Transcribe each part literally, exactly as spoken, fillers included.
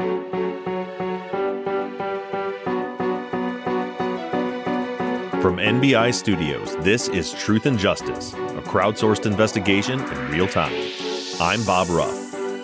From N B I Studios, this is Truth and Justice, a crowdsourced investigation in real time. I'm Bob Ruff.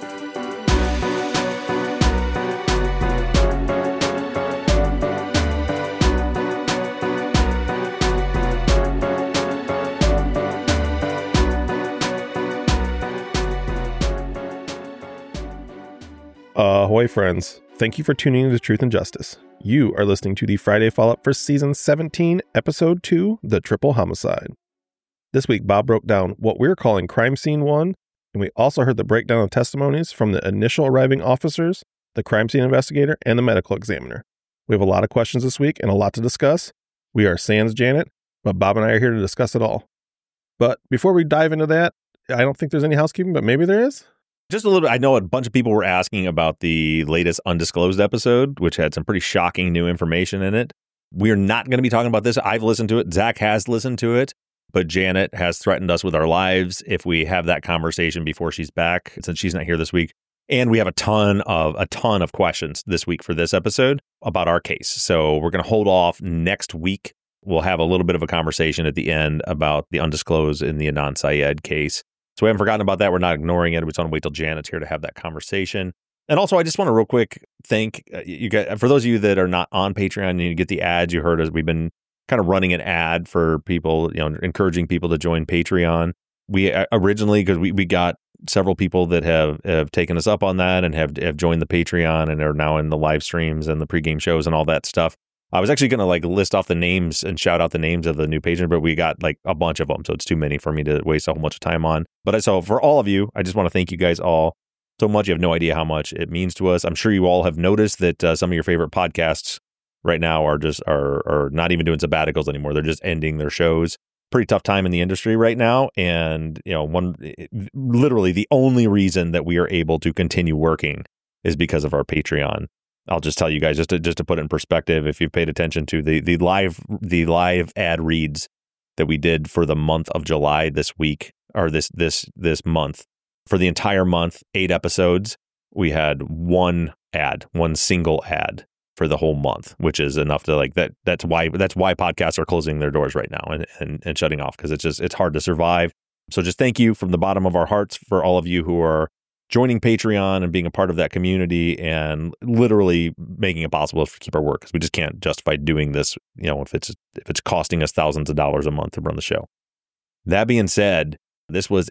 Ahoy, friends. Thank you for tuning into Truth and Justice. You are listening to the Friday follow-up for Season seventeen, Episode two, The Triple Homicide. This week, Bob broke down what we're calling Crime Scene one, and we also heard the breakdown of testimonies from the initial arriving officers, the crime scene investigator, and the medical examiner. We have a lot of questions this week and a lot to discuss. We are sans Janet, but Bob and I are here to discuss it all. But before we dive into that, I don't think there's any housekeeping, but maybe there is? Just a little bit. I know a bunch of people were asking about the latest undisclosed episode, which had some pretty shocking new information in it. We're not going to be talking about this. I've listened to it. Zach has listened to it, but Janet has threatened us with our lives if we have that conversation before she's back, since she's not here this week. And we have a ton of a ton of questions this week for this episode about our case. So we're going to hold off next week. We'll have a little bit of a conversation at the end about the undisclosed in the Adnan Syed case. So we haven't forgotten about that. We're not ignoring it. We just want to wait till Janet's here to have that conversation. And also, I just want to real quick thank you guys. For those of you that are not on Patreon and you get the ads, you heard us. We've been kind of running an ad for people, you know, encouraging people to join Patreon. We originally, because we, we got several people that have, have taken us up on that and have, have joined the Patreon and are now in the live streams and the pregame shows and all that stuff. I was actually going to like list off the names and shout out the names of the new patrons, but we got like a bunch of them. So it's too many for me to waste a whole bunch of time on. But I, so for all of you, I just want to thank you guys all so much. You have no idea how much it means to us. I'm sure you all have noticed that uh, some of your favorite podcasts right now are just are, are not even doing sabbaticals anymore. They're just ending their shows. Pretty tough time in the industry right now. And, you know, one literally the only reason that we are able to continue working is because of our Patreon. I'll just tell you guys, just to just to put it in perspective, if you've paid attention to the the live the live ad reads that we did for the month of July this week, or this this this month, for the entire month, eight episodes, we had one ad, one single ad for the whole month, which is enough to like that. That's why that's why podcasts are closing their doors right now and and, and shutting off, because it's just it's hard to survive. So just thank you from the bottom of our hearts for all of you who are joining Patreon and being a part of that community and literally making it possible to keep our work, because we just can't justify doing this, you know, if it's if it's costing us thousands of dollars a month to run the show. That being said, this was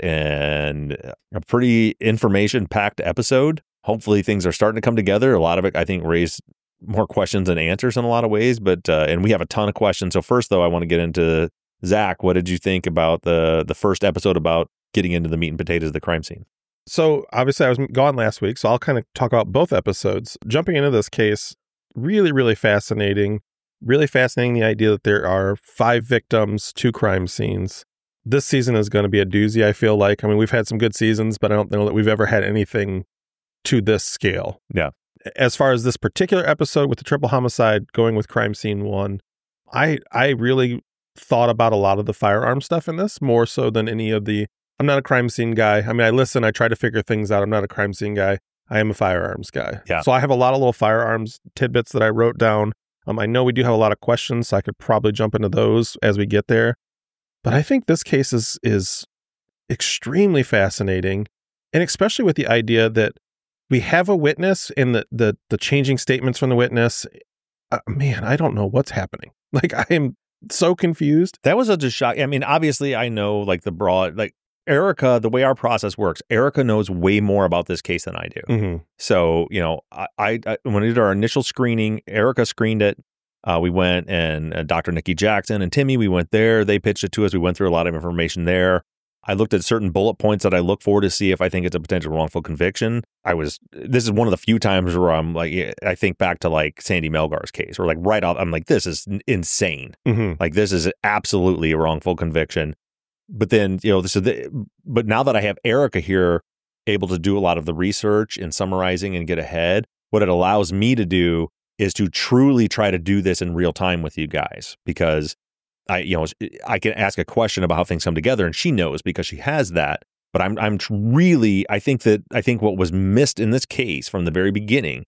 an a pretty information-packed episode. Hopefully things are starting to come together. A lot of it, I think, raised more questions than answers in a lot of ways, but uh, and we have a ton of questions. So first, though, I want to get into Zach. What did you think about the the first episode about getting into the meat and potatoes of the crime scene? So obviously I was gone last week, so I'll kind of talk about both episodes. Jumping into this case, really, really fascinating. Really fascinating, the idea that there are five victims, two crime scenes. This season is going to be a doozy, I feel like. I mean, we've had some good seasons, but I don't know that we've ever had anything to this scale. Yeah. As far as this particular episode with the triple homicide going with crime scene one, I I really thought about a lot of the firearm stuff in this, more so than any of the I'm not a crime scene guy. I mean, I listen, I try to figure things out. I'm not a crime scene guy. I am a firearms guy. Yeah. So I have a lot of little firearms tidbits that I wrote down. Um, I know we do have a lot of questions, so I could probably jump into those as we get there. But I think this case is is extremely fascinating, and especially with the idea that we have a witness and the the, the changing statements from the witness. Uh, man, I don't know what's happening. Like, I am so confused. That was such a shock. I mean, obviously, I know like the broad, like, Erica, the way our process works, Erica knows way more about this case than I do. Mm-hmm. So, you know, I, I, I when we did our initial screening, Erica screened it. Uh, we went and uh, Doctor Nikki Jackson and Timmy, we went there. They pitched it to us. We went through a lot of information there. I looked at certain bullet points that I look for to see if I think it's a potential wrongful conviction. I was, this is one of the few times where I'm like, I think back to like Sandy Melgar's case, or like right off, I'm like, this is insane. Mm-hmm. Like, this is absolutely a wrongful conviction. But then, you know, this is the, but now that I have Erica here, able to do a lot of the research and summarizing and get ahead, what it allows me to do is to truly try to do this in real time with you guys, because I, you know, I can ask a question about how things come together, and she knows because she has that. But I'm, I'm really, I think that, I think what was missed in this case from the very beginning,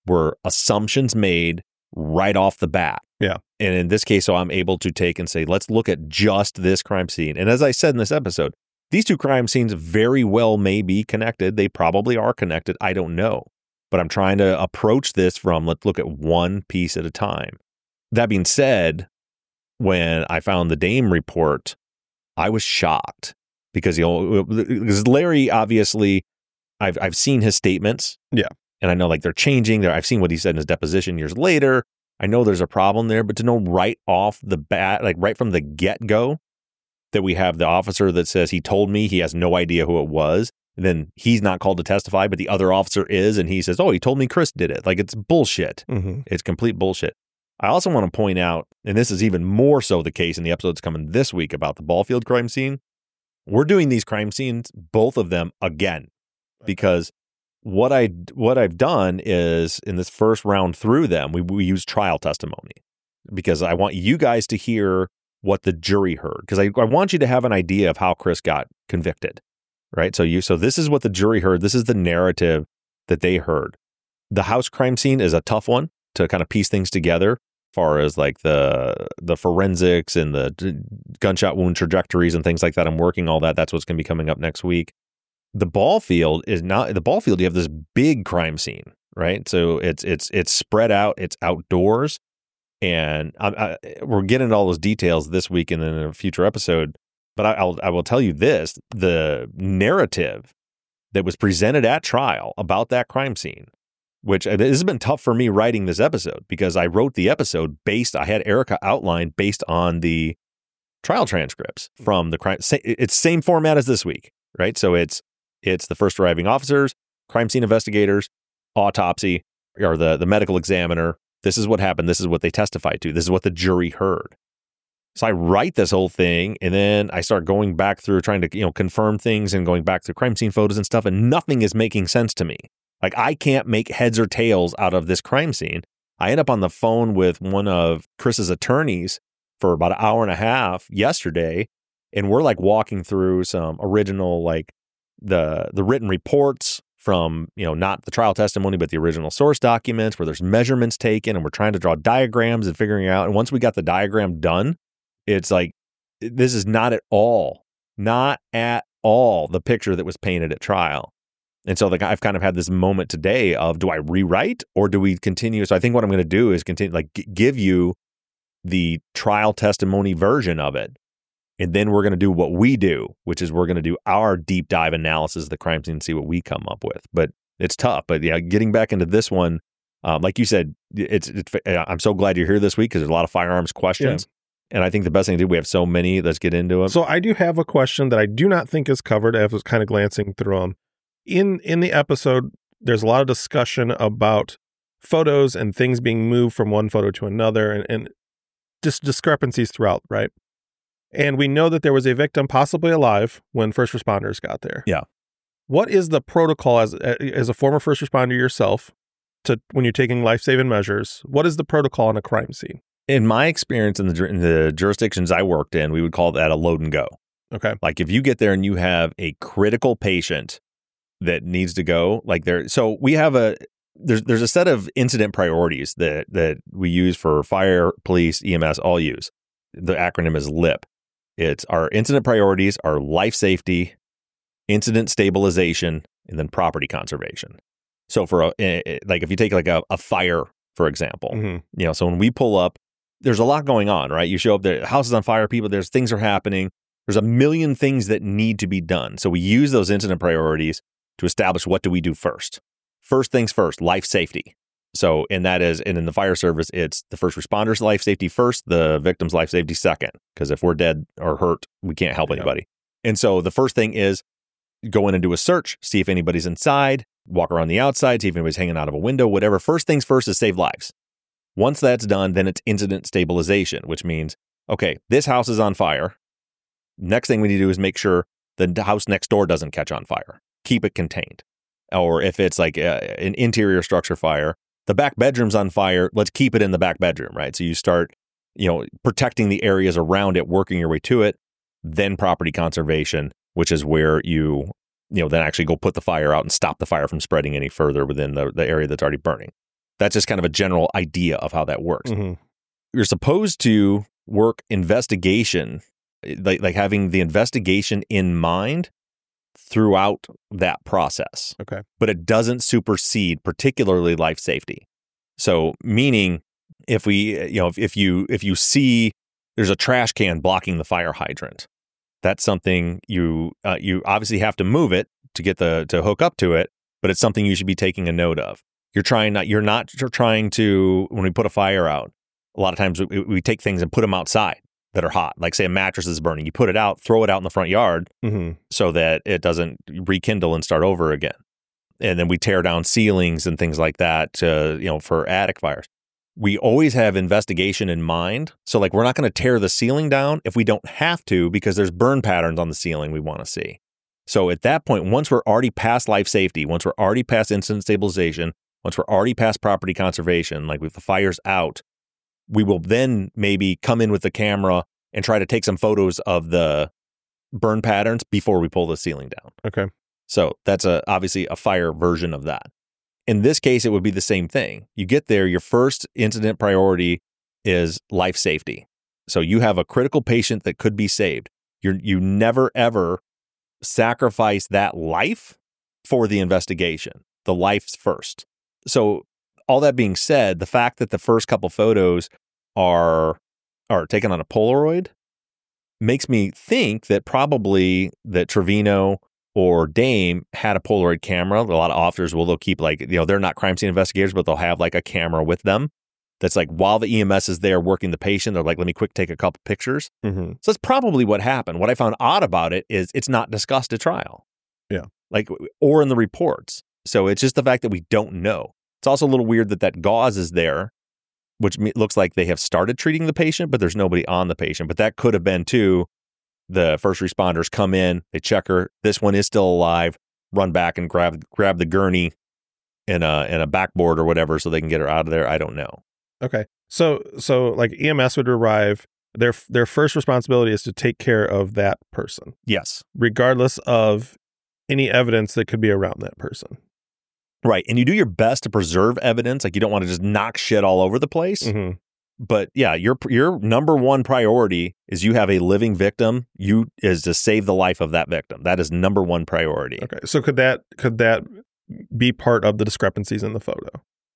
were assumptions made right off the bat. Yeah. And in this case, so I'm able to take and say, let's look at just this crime scene. And as I said in this episode, these two crime scenes very well may be connected. They probably are connected. I don't know. But I'm trying to approach this from, let's look at one piece at a time. That being said, when I found the Dame report, I was shocked because, you know, because Larry, obviously, I've I've seen his statements. Yeah. And I know like they're changing. I've seen what he said in his deposition years later. I know there's a problem there, but to know right off the bat, like right from the get-go, that we have the officer that says he told me he has no idea who it was, and then he's not called to testify, but the other officer is, and he says, oh, he told me Chris did it. Like, it's bullshit. Mm-hmm. It's complete bullshit. I also want to point out, and this is even more so the case in the episodes coming this week about the ball field crime scene, we're doing these crime scenes, both of them, again, because what I what I've done is in this first round through them, we we use trial testimony because I want you guys to hear what the jury heard, because I, I want you to have an idea of how Chris got convicted, right? So you so this is what the jury heard. This is the narrative that they heard. The house crime scene is a tough one to kind of piece things together, as far as like the the forensics and the d- gunshot wound trajectories and things like that. I'm working all that. That's what's going to be coming up next week. The ball field is not the ball field. You have this big crime scene, right? So it's it's it's spread out. It's outdoors, and I, I, we're getting into all those details this week and then in a future episode. But I, I'll I will tell you this: the narrative that was presented at trial about that crime scene, which this has been tough for me writing this episode because I wrote the episode based. I had Erica outlined based on the trial transcripts from the crime. It's same format as this week, right? So it's. It's the first arriving officers, crime scene investigators, autopsy, or the, the medical examiner. This is what happened. This is what they testified to. This is what the jury heard. So I write this whole thing, and then I start going back through trying to, you know, confirm things and going back through crime scene photos and stuff, and nothing is making sense to me. Like, I can't make heads or tails out of this crime scene. I end up on the phone with one of Chris's attorneys for about an hour and a half yesterday, and we're like walking through some original, like, the the written reports from, you know, not the trial testimony, but the original source documents where there's measurements taken, and we're trying to draw diagrams and figuring out. And once we got the diagram done, it's like, this is not at all, not at all the picture that was painted at trial. And so like I've kind of had this moment today of, do I rewrite or do we continue? So I think what I'm going to do is continue, like g- give you the trial testimony version of it. And then we're going to do what we do, which is we're going to do our deep dive analysis of the crime scene and see what we come up with. But it's tough. But yeah, getting back into this one, um, like you said, it's, it's. I'm so glad you're here this week because there's a lot of firearms questions. Yeah. And I think the best thing to do, we have so many, let's get into them. So I do have a question that I do not think is covered. I was kind of glancing through them. In, in the episode, there's a lot of discussion about photos and things being moved from one photo to another and, and just discrepancies throughout, right? And we know that there was a victim possibly alive when first responders got there. Yeah. What is the protocol as as a former first responder yourself to when you're taking life-saving measures? What is the protocol in a crime scene? In my experience in the in the jurisdictions I worked in, we would call that a load and go. Okay. Like if you get there and you have a critical patient that needs to go, like there. So we have a there's there's a set of incident priorities that that we use for fire, police, E M S, all use. The acronym is LIP. It's our incident priorities are life safety, incident stabilization, and then property conservation. So for a, like if you take like a, a fire, for example, mm-hmm. you know, so when we pull up, there's a lot going on, right? You show up there, the house is on fire, people, there's things are happening. There's a million things that need to be done. So we use those incident priorities to establish what do we do first. First things first, life safety. So, and that is, and in the fire service, it's the first responders' life safety first, the victim's life safety second. Because if we're dead or hurt, we can't help anybody. Yeah. And so the first thing is go in and do a search, see if anybody's inside, walk around the outside, see if anybody's hanging out of a window, whatever. First things first is save lives. Once that's done, then it's incident stabilization, which means, okay, this house is on fire. Next thing we need to do is make sure the house next door doesn't catch on fire. Keep it contained. Or if it's like a, an interior structure fire, the back bedroom's on fire, let's keep it in the back bedroom, right? So you start, you know, protecting the areas around it, working your way to it, then property conservation, which is where you, you know, then actually go put the fire out and stop the fire from spreading any further within the, the area that's already burning. That's just kind of a general idea of how that works. Mm-hmm. You're supposed to work investigation, like, like having the investigation in mind throughout that process. Okay. But it doesn't supersede particularly life safety. So meaning if we, you know, if, if you if you see there's a trash can blocking the fire hydrant, that's something you uh, you obviously have to move it to get the to hook up to it, but it's something you should be taking a note of. You're trying not you're not you're trying to, when we put a fire out, a lot of times we, we take things and put them outside that are hot. Like say a mattress is burning, you put it out, throw it out in the front yard Mm-hmm. so that it doesn't rekindle and start over again. And then we tear down ceilings and things like that to, you know, for attic fires. We always have investigation in mind. So like we're not going to tear the ceiling down if we don't have to, because there's burn patterns on the ceiling we want to see. So at that point, once we're already past life safety, once we're already past incident stabilization, once we're already past property conservation, like with the fire's out, we will then maybe come in with the camera and try to take some photos of the burn patterns before we pull the ceiling down. Okay. So that's a obviously a fire version of that. In this case, it would be the same thing. You get there, your first incident priority is life safety. So you have a critical patient that could be saved. You you never, ever sacrifice that life for the investigation. The life's first. So all that being said, the fact that the first couple photos are are taken on a Polaroid makes me think that probably that Trevino or Dame had a Polaroid camera. A lot of officers will, they'll keep like, you know, they're not crime scene investigators, but they'll have like a camera with them. That's like while the E M S is there working the patient, they're like, let me quick take a couple pictures. Mm-hmm. So that's probably what happened. What I found odd about it is it's not discussed at trial. Yeah. Like, or in the reports. So it's just the fact that we don't know. It's also a little weird that that gauze is there, which me- looks like they have started treating the patient, but there's nobody on the patient. But that could have been too. The first responders come in, they check her. This one is still alive. Run back and grab grab the gurney and a and a backboard or whatever, so they can get her out of there. I don't know. Okay. So so like E M S would arrive. Their their first responsibility is to take care of that person, Yes, regardless of any evidence that could be around that person. right. And you do your best to preserve evidence. Like you don't want to just knock shit all over the place. Mm-hmm. But yeah, your your number one priority is you have a living victim. You is to save the life of that victim. That is number one priority. Okay. So could that could that be part of the discrepancies in the photo?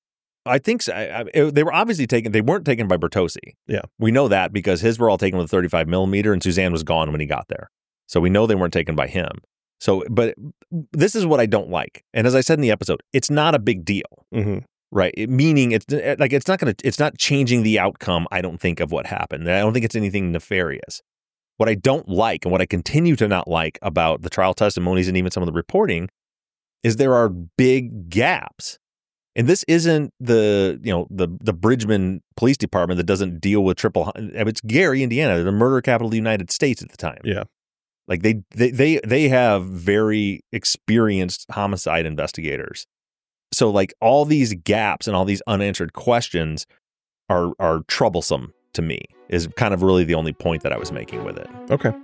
I think so. I, I, it- they were obviously taken. They weren't taken by Bertossi. Yeah. We know that because his were all taken with a thirty-five millimeter, and Suzanne was gone when he got there. So we know they weren't taken by him. So, but this is what I don't like. And as I said in the episode, it's not a big deal. Mm-hmm. Right. It- meaning it's like, it's not going to, it's not changing the outcome, I don't think, of what happened. I don't think it's anything nefarious. What I don't like and what I continue to not like about the trial testimonies and even some of the reporting is there are big gaps. And this isn't the, you know, the, the Bridgman Police Department that doesn't deal with triple, it's Gary, Indiana, the murder capital of the United States at the time. Yeah. Like they, they, they, they have very experienced homicide investigators. So like all these gaps and all these unanswered questions are are troublesome to me, is kind of really the only point that I was making with it. Okay.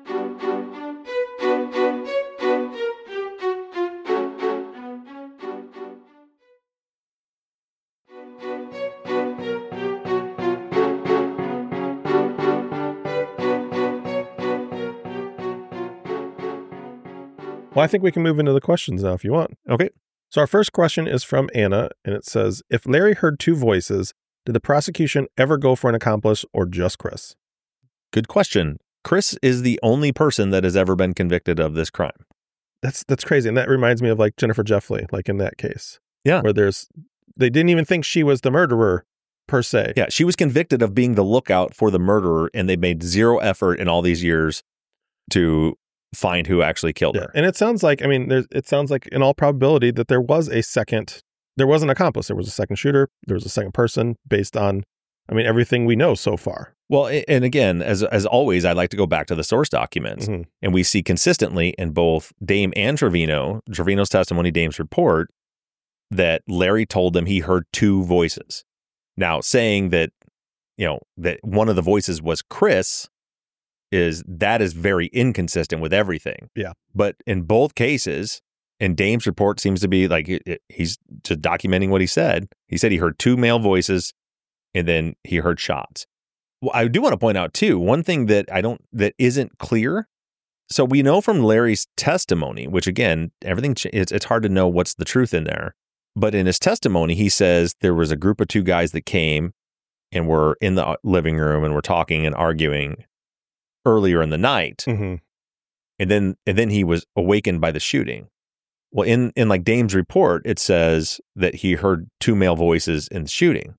Well, I think we can move into the questions now if you want. Okay. So our first question is from Anna, and it says, if Larry heard two voices, did the prosecution ever go for an accomplice or just Chris? Good question. Chris is the only person that has ever been convicted of this crime. That's that's crazy. And that reminds me of like Jennifer Jeffley, like in that case. Yeah. Where there's, they didn't even think she was the murderer per se. Yeah, she was convicted of being the lookout for the murderer, and they made zero effort in all these years to find who actually killed Yeah. her. And it sounds like, I mean, there's, it sounds like in all probability that there was a second, there was an accomplice. There was a second shooter. There was a second person based on, I mean, everything we know so far. Well, a- and again, as as always, I like to go back to the source documents. Mhm. And we see consistently in both Dame and Trevino, Trevino's testimony, Dame's report, that Larry told them he heard two voices. Now, saying that, you know, that one of the voices was Chris is, that is very inconsistent with everything. Yeah. But in both cases, And Dame's report seems to be like it, it, he's just documenting what he said. He said he heard two male voices and then he heard shots. Well, I do want to point out, too, one thing that I don't that isn't clear. So we know from Larry's testimony, which, again, everything it's, it's hard to know what's the truth in there. But in his testimony, he says there was a group of two guys that came and were in the living room and were talking and arguing earlier in the night. Mm-hmm. And then and then he was awakened by the shooting. Well, in, in like Dame's report, it says that he heard two male voices in the shooting.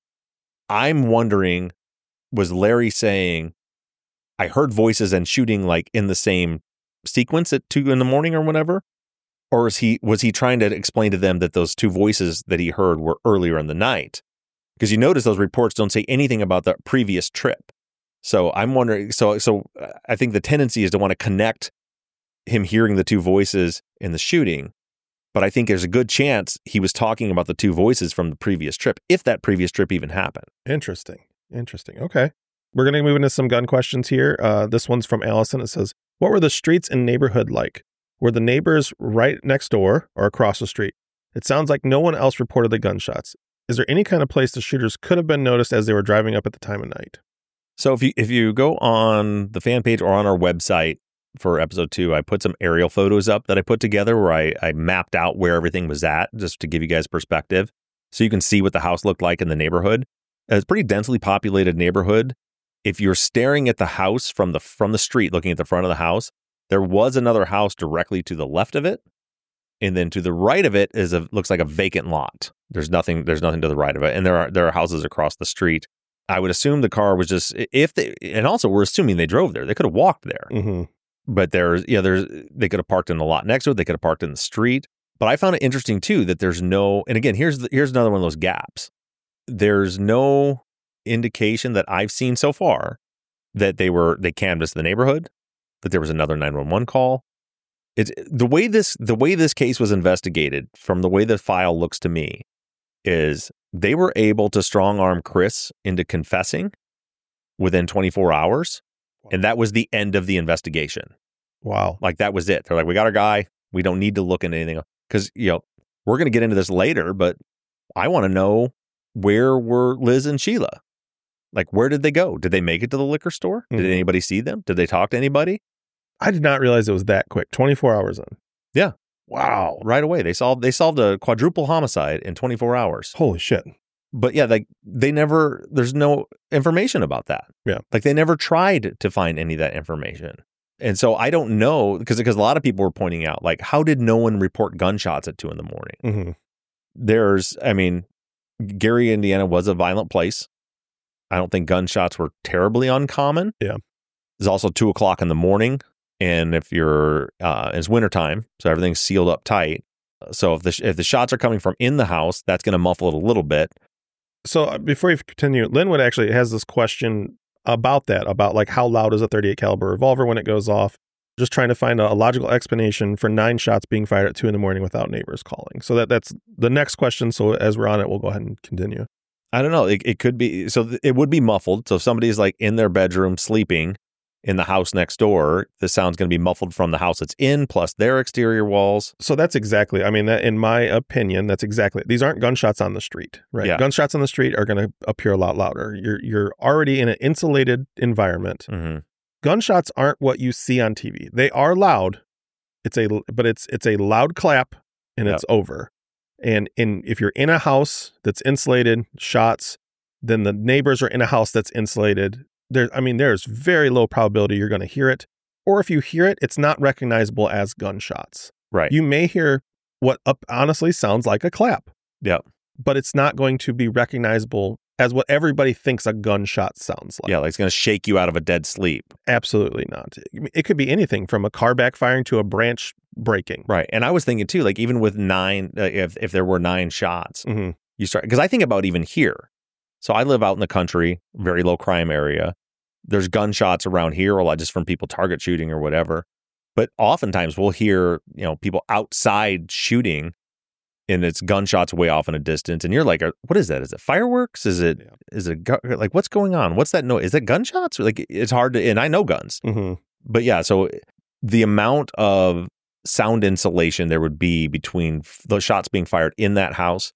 I'm wondering, was Larry saying, I heard voices and shooting like in the same sequence at two in the morning or whatever? Or is he was he trying to explain to them that those two voices that he heard were earlier in the night? Because you notice those reports don't say anything about the previous trip. So I'm wondering, so so I think the tendency is to want to connect him hearing the two voices in the shooting. But I think there's a good chance he was talking about the two voices from the previous trip, if that previous trip even happened. Interesting. Interesting. Okay. We're going to move into some gun questions here. Uh, this one's from Allison. It says, what were the streets and neighborhood like? Were the neighbors right next door or across the street? It sounds like no one else reported the gunshots. Is there any kind of place the shooters could have been noticed as they were driving up at the time of night? So if you if you go on the fan page or on our website, for episode two, I put some aerial photos up that I put together where I, I mapped out where everything was at, just to give you guys perspective. So you can see what the house looked like in the neighborhood. It's a pretty densely populated neighborhood. If you're staring at the house from the from the street, looking at the front of the house, there was another house directly to the left of it. And then to the right of it is a looks like a vacant lot. There's nothing, there's nothing to the right of it. And there are there are houses across the street. I would assume the car was just if they and also we're assuming they drove there. They could have walked there. Mm-hmm. But there's, yeah, there's, they could have parked in the lot next to it. They could have parked in the street. But I found it interesting, too, that there's no, and again, here's the, here's another one of those gaps. There's no indication that I've seen so far that they were, they canvassed the neighborhood, that there was another nine one one call. It's the way this, the way this case was investigated, from the way the file looks to me, is they were able to strong arm Chris into confessing within twenty-four hours. And that was the end of the investigation. Wow. Like, that was it. They're like, we got our guy. We don't need to look into anything. Because, you know, we're going to get into this later, but I want to know, where were Liz and Sheila? Like, where did they go? Did they make it to the liquor store? Mm-hmm. Did anybody see them? Did they talk to anybody? I did not realize it was that quick. twenty-four hours in. Yeah. Wow. Right away. They solved, they solved a quadruple homicide in twenty-four hours. Holy shit. But yeah, like they never, there's no information about that. Yeah. Like they never tried to find any of that information. And so I don't know, because because a lot of people were pointing out, like, how did no one report gunshots at two in the morning? Mm-hmm. There's, I mean, Gary, Indiana was a violent place. I don't think gunshots were terribly uncommon. Yeah. It's also two o'clock in the morning. And if you're, uh, it's wintertime, so everything's sealed up tight. So if the, if the shots are coming from in the house, that's going to muffle it a little bit. So before you continue, Linwood actually has this question about that, about like how loud is a thirty-eight caliber revolver when it goes off? Just trying to find a, a logical explanation for nine shots being fired at two in the morning without neighbors calling. So that that's the next question. So as we're on it, we'll go ahead and continue. I don't know. It, it could be, so th- it would be muffled. So if somebody's like in their bedroom sleeping in the house next door, the sound's going to be muffled from the house it's in, plus their exterior walls. So that's exactly, I mean, that, in my opinion, that's exactly, these aren't gunshots on the street, right? Yeah. Gunshots on the street are going to appear a lot louder. You're you're already in an insulated environment. Mm-hmm. Gunshots aren't what you see on T V. They are loud. It's a, but it's it's a loud clap and Yep. it's over. And in if you're in a house that's insulated, shots, then the neighbors are in a house that's insulated. There, I mean, there's very low probability you're going to hear it. Or if you hear it, it's not recognizable as gunshots. Right. You may hear what up honestly sounds like a clap. Yep. But it's not going to be recognizable as what everybody thinks a gunshot sounds like. Yeah, like it's going to shake you out of a dead sleep. Absolutely not. It could be anything from a car backfiring to a branch breaking. Right. And I was thinking too, like even with nine, uh, if if there were nine shots, Mm-hmm. you start, because I think about even here. So I live out in the country, very low crime area. There's gunshots around here, or just from people target shooting or whatever. But oftentimes we'll hear, you know, people outside shooting, and it's gunshots way off in a distance, and you're like, "What is that? Is it fireworks? Is it? Yeah. Is it gu- like what's going on? What's that noise? Is it gunshots? Like it's hard to." And I know guns, Mm-hmm. but yeah. So the amount of sound insulation there would be between f- the shots being fired in that house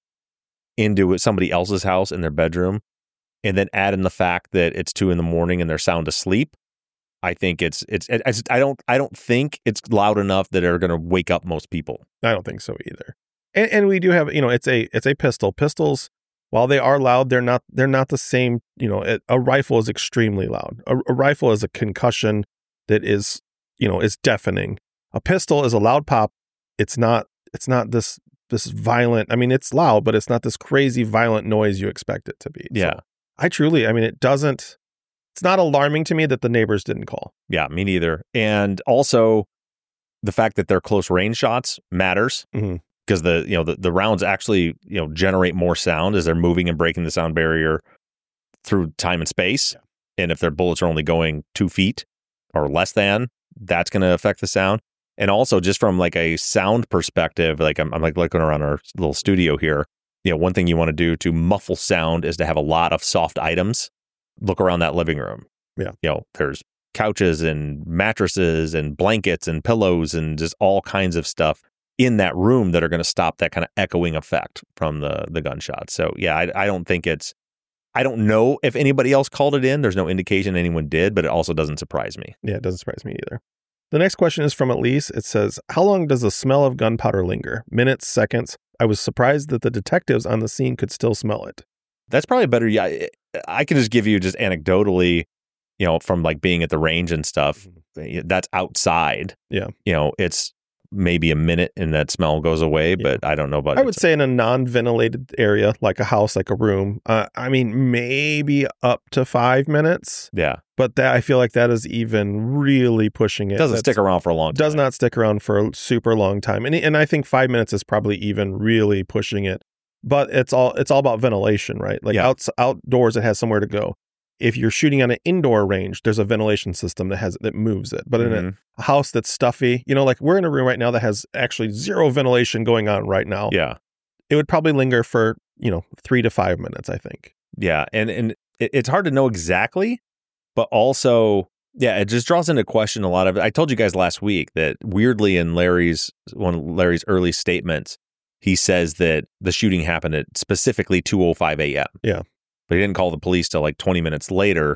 into somebody else's house in their bedroom, and then add in the fact that it's two in the morning and they're sound asleep. I think it's it's, it's I don't I don't think it's loud enough that are going to wake up most people. I don't think so either. And, and we do have, you know, it's a it's a pistol. Pistols, while they are loud, they're not they're not the same. You know, it, a rifle is extremely loud. A, a rifle is a concussion that is, you know, is deafening. A pistol is a loud pop. It's not it's not this this violent. I mean, it's loud, but it's not this crazy violent noise you expect it to be. Yeah. So I truly, I mean, it doesn't. It's not alarming to me that the neighbors didn't call. Yeah, me neither. And also, the fact that they're close range shots matters because mm-hmm. the you know the, the rounds actually you know generate more sound as they're moving and breaking the sound barrier through time and space. Yeah. And if their bullets are only going two feet or less than, that's going to affect the sound. And also, just from like a sound perspective, like I'm, I'm like looking around our little studio here. You know, one thing you want to do to muffle sound is to have a lot of soft items. Look around that living room. Yeah. You know, there's couches and mattresses and blankets and pillows and just all kinds of stuff in that room that are going to stop that kind of echoing effect from the the gunshot. So, yeah, I, I don't think it's, I don't know if anybody else called it in. There's no indication anyone did, but it also doesn't surprise me. Yeah, it doesn't surprise me either. The next question is from Elise. It says, how long does the smell of gunpowder linger? Minutes, seconds? I was surprised that the detectives on the scene could still smell it. That's probably better. Yeah, I can just give you just anecdotally, you know, from like being at the range and stuff. That's outside. Yeah. You know, it's maybe a minute and that smell goes away, yeah. But I don't know about I would say in a non-ventilated area, like a house, like a room, uh, I mean, maybe up to five minutes. Yeah. But that I feel like that is even really pushing it. It doesn't That's, stick around for a long time. Does not stick around for a super long time. And and I think five minutes is probably even really pushing it. But it's all it's all about ventilation, right? Like yeah. outs, outdoors, it has somewhere to go. If you're shooting on an indoor range, there's a ventilation system that has that moves it. But mm-hmm. in a, a house that's stuffy, you know, like we're in a room right now that has actually zero ventilation going on right now. Yeah, it would probably linger for, you know, three to five minutes, I think. Yeah, and and it, it's hard to know exactly, but also, yeah, it just draws into question a lot of it. I told you guys last week that weirdly in Larry's one of Larry's early statements, he says that the shooting happened at specifically two oh five a.m. Yeah. But he didn't call the police till like twenty minutes later.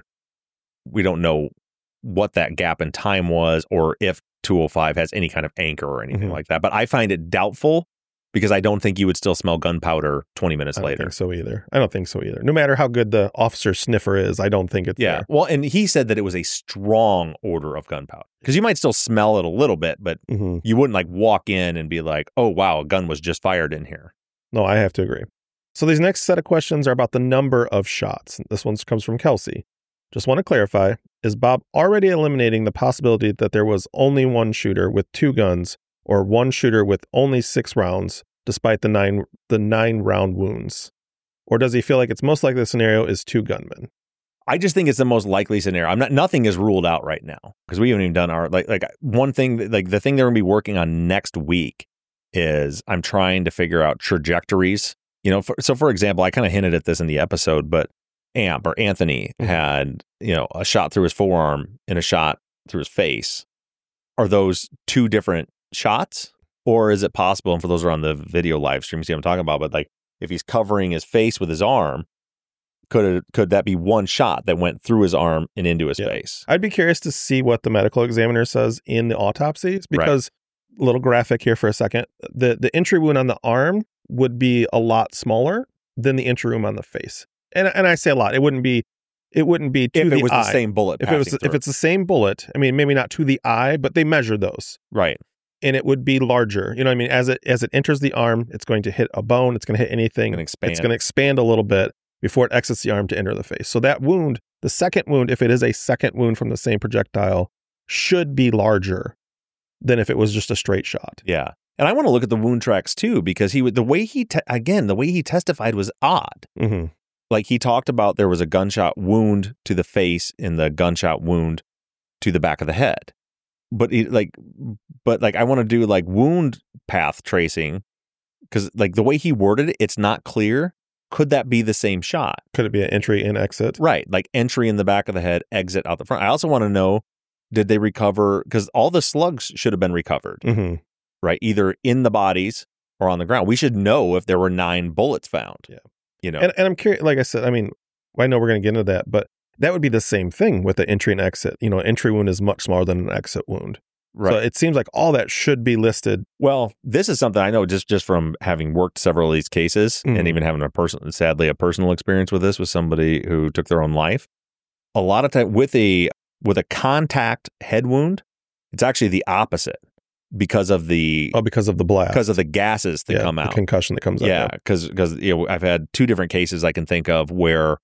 We don't know what that gap in time was or if two oh five has any kind of anchor or anything mm-hmm. like that. But I find it doubtful because I don't think you would still smell gunpowder twenty minutes I don't later. think so either. I don't think so either. No matter how good the officer sniffer is, I don't think it's yeah. there. Well, and he said that it was a strong odor of gunpowder because you might still smell it a little bit, but mm-hmm. you wouldn't like walk in and be like, oh, wow, a gun was just fired in here. No, I have to agree. So these next set of questions are about the number of shots. This one comes from Kelsey. Just want to clarify, is Bob already eliminating the possibility that there was only one shooter with two guns or one shooter with only six rounds despite the nine the nine round wounds? Or does he feel like it's most likely the scenario is two gunmen? I just think it's the most likely scenario. I'm not nothing is ruled out right now because we haven't even done our like like one thing like the thing they're going to be working on next week is I'm trying to figure out trajectories. You know, for, so for example, I kind of hinted at this in the episode, but Amp or Anthony mm-hmm. had, you know, a shot through his forearm and a shot through his face. Are those two different shots? Or is it possible, and for those who are on the video live stream, see what I'm talking about, but like if he's covering his face with his arm, could it, could that be one shot that went through his arm and into his yeah. face? I'd be curious to see what the medical examiner says in the autopsies because, right. little graphic here for a second, the, the entry wound on the arm would be a lot smaller than the entry wound on the face. And and I say a lot. It wouldn't be it wouldn't be to if the it was eye. the same bullet. If it was through. if it's the same bullet, I mean maybe not to the eye, but they measure those. Right. And it would be larger. You know what I mean? As it as it enters the arm, it's going to hit a bone, it's going to hit anything. It's going to expand. It's going to expand a little bit before it exits the arm to enter the face. So that wound, the second wound, if it is a second wound from the same projectile, should be larger than if it was just a straight shot. Yeah. And I want to look at the wound tracks too, because he would, the way he, te- again, the way he testified was odd. Mm-hmm. Like he talked about there was a gunshot wound to the face and the gunshot wound to the back of the head. But he, like, but like, I want to do like wound path tracing because like the way he worded it, it's not clear. Could that be the same shot? Could it be an entry and exit? Right. Like entry in the back of the head, exit out the front. I also want to know, did they recover? Because all the slugs should have been recovered. Mm-hmm. right? Either in the bodies or on the ground. We should know if there were nine bullets found. Yeah. You know, And, and I'm curious, like I said, I mean, I know we're going to get into that, but that would be the same thing with the entry and exit. You know, an entry wound is much smaller than an exit wound. right. So it seems like all that should be listed. Well, this is something I know just, just from having worked several of these cases Mhm. and even having a person, sadly, a personal experience with this with somebody who took their own life. A lot of time with a with a contact head wound, it's actually the opposite because of the Oh, because of the blast. because of the gases that yeah, come the out. concussion that comes Yeah, out. because because you know I've had two different cases I can think of where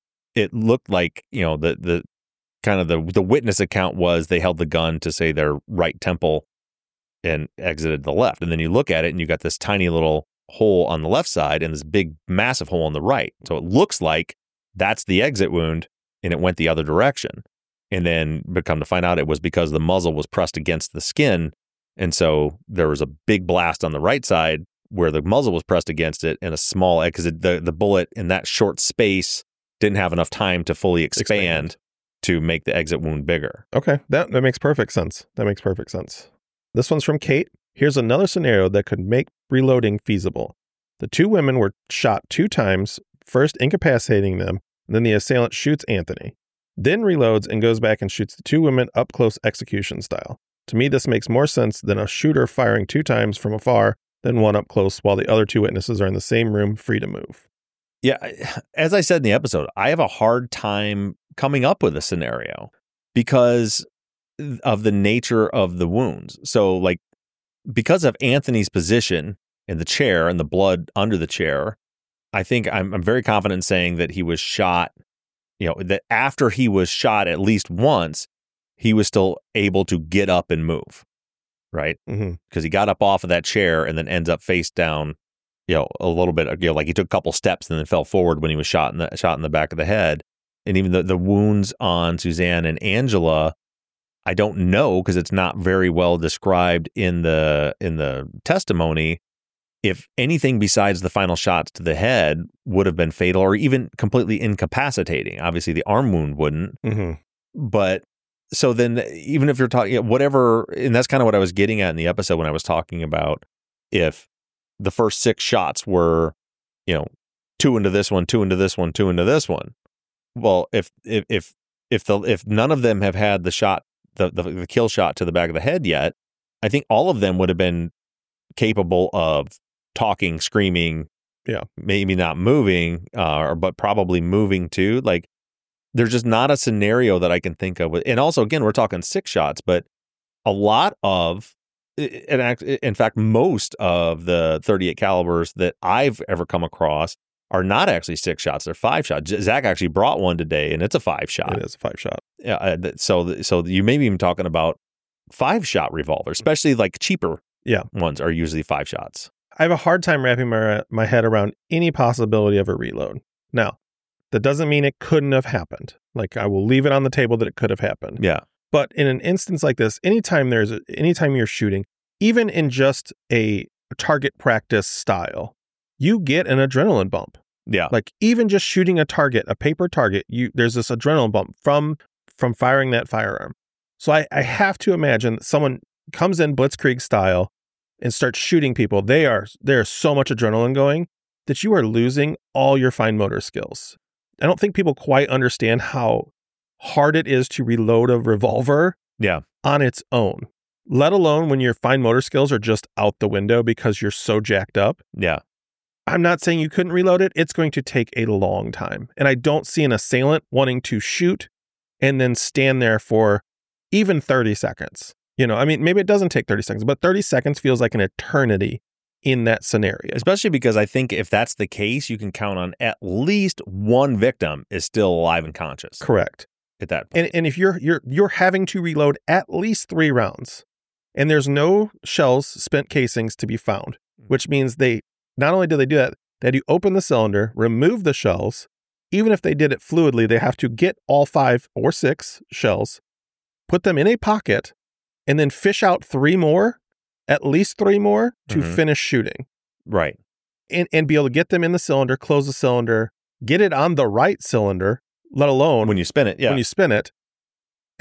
it looked like you know the the kind of the the witness account was they held the gun to say their right temple and exited the left, and then you look at it and you got this tiny little hole on the left side and this big massive hole on the right. So it looks like that's the exit wound, and it went the other direction. And then but come to find out it was because the muzzle was pressed against the skin, and so there was a big blast on the right side where the muzzle was pressed against it, and a small because the the bullet in that short space didn't have enough time to fully expand, Expand. to make the exit wound bigger. Okay, that, that makes perfect sense. That makes perfect sense. This one's from Kate. Here's another scenario that could make reloading feasible. The two women were shot two times, first incapacitating them, and then the assailant shoots Anthony, then reloads and goes back and shoots the two women up close execution style. To me, this makes more sense than a shooter firing two times from afar, then one up close while the other two witnesses are in the same room, free to move. Yeah, as I said in the episode, I have a hard time coming up with a scenario because of the nature of the wounds. So, like, because of Anthony's position in the chair and the blood under the chair, I think I'm, I'm very confident in saying that he was shot, you know, that after he was shot at least once, he was still able to get up and move, right? Mm-hmm. Because he got up off of that chair and then ends up face down, you know, a little bit, you know, like he took a couple steps and then fell forward when he was shot in the shot in the back of the head. And even the, the wounds on Suzanne and Angela, I don't know because it's not very well described in the in the testimony if anything besides the final shots to the head would have been fatal or even completely incapacitating. Obviously, the arm wound wouldn't. Mm-hmm. But so then even if you're talking, whatever, and that's kind of what I was getting at in the episode when I was talking about if the first six shots were, you know, two into this one, two into this one, two into this one. Well, if if if if the if none of them have had the shot, the, the the kill shot to the back of the head yet, I think all of them would have been capable of talking, screaming, yeah, maybe not moving, uh, but probably moving too. Like, there's just not a scenario that I can think of. And also, again, we're talking six shots, but a lot of, in in fact, most of the thirty-eight calibers that I've ever come across are not actually six shots; they're five shots. Zach actually brought one today, and it's a five shot. It is a five shot. Yeah, uh, so so you may be even talking about five shot revolvers, especially like cheaper. Yeah, ones are usually five shots. I have a hard time wrapping my my head around any possibility of a reload. Now, that doesn't mean it couldn't have happened. Like, I will leave it on the table that it could have happened. Yeah. But in an instance like this, anytime there's a, anytime you're shooting, even in just a target practice style, you get an adrenaline bump. Yeah. Like, even just shooting a target, a paper target, you there's this adrenaline bump from from firing that firearm. So I, I have to imagine that someone comes in blitzkrieg style and starts shooting people. They are there's so much adrenaline going that you are losing all your fine motor skills. I don't think people quite understand how hard it is to reload a revolver yeah. on its own, let alone when your fine motor skills are just out the window because you're so jacked up. Yeah. I'm not saying you couldn't reload it. It's going to take a long time. And I don't see an assailant wanting to shoot and then stand there for even thirty seconds. You know, I mean, maybe it doesn't take thirty seconds, but thirty seconds feels like an eternity in that scenario. Especially because I think if that's the case, you can count on at least one victim is still alive and conscious. Correct. At that point. And and if you're you're you're having to reload at least three rounds, and there's no shells, spent casings to be found, which means they not only do they do that, they had to open the cylinder, remove the shells. Even if they did it fluidly, they have to get all five or six shells, put them in a pocket, and then fish out three more, at least three more, to Mhm. finish shooting. Right. And, and be able to get them in the cylinder, close the cylinder, get it on the right cylinder, let alone When you spin it, yeah. when you spin it,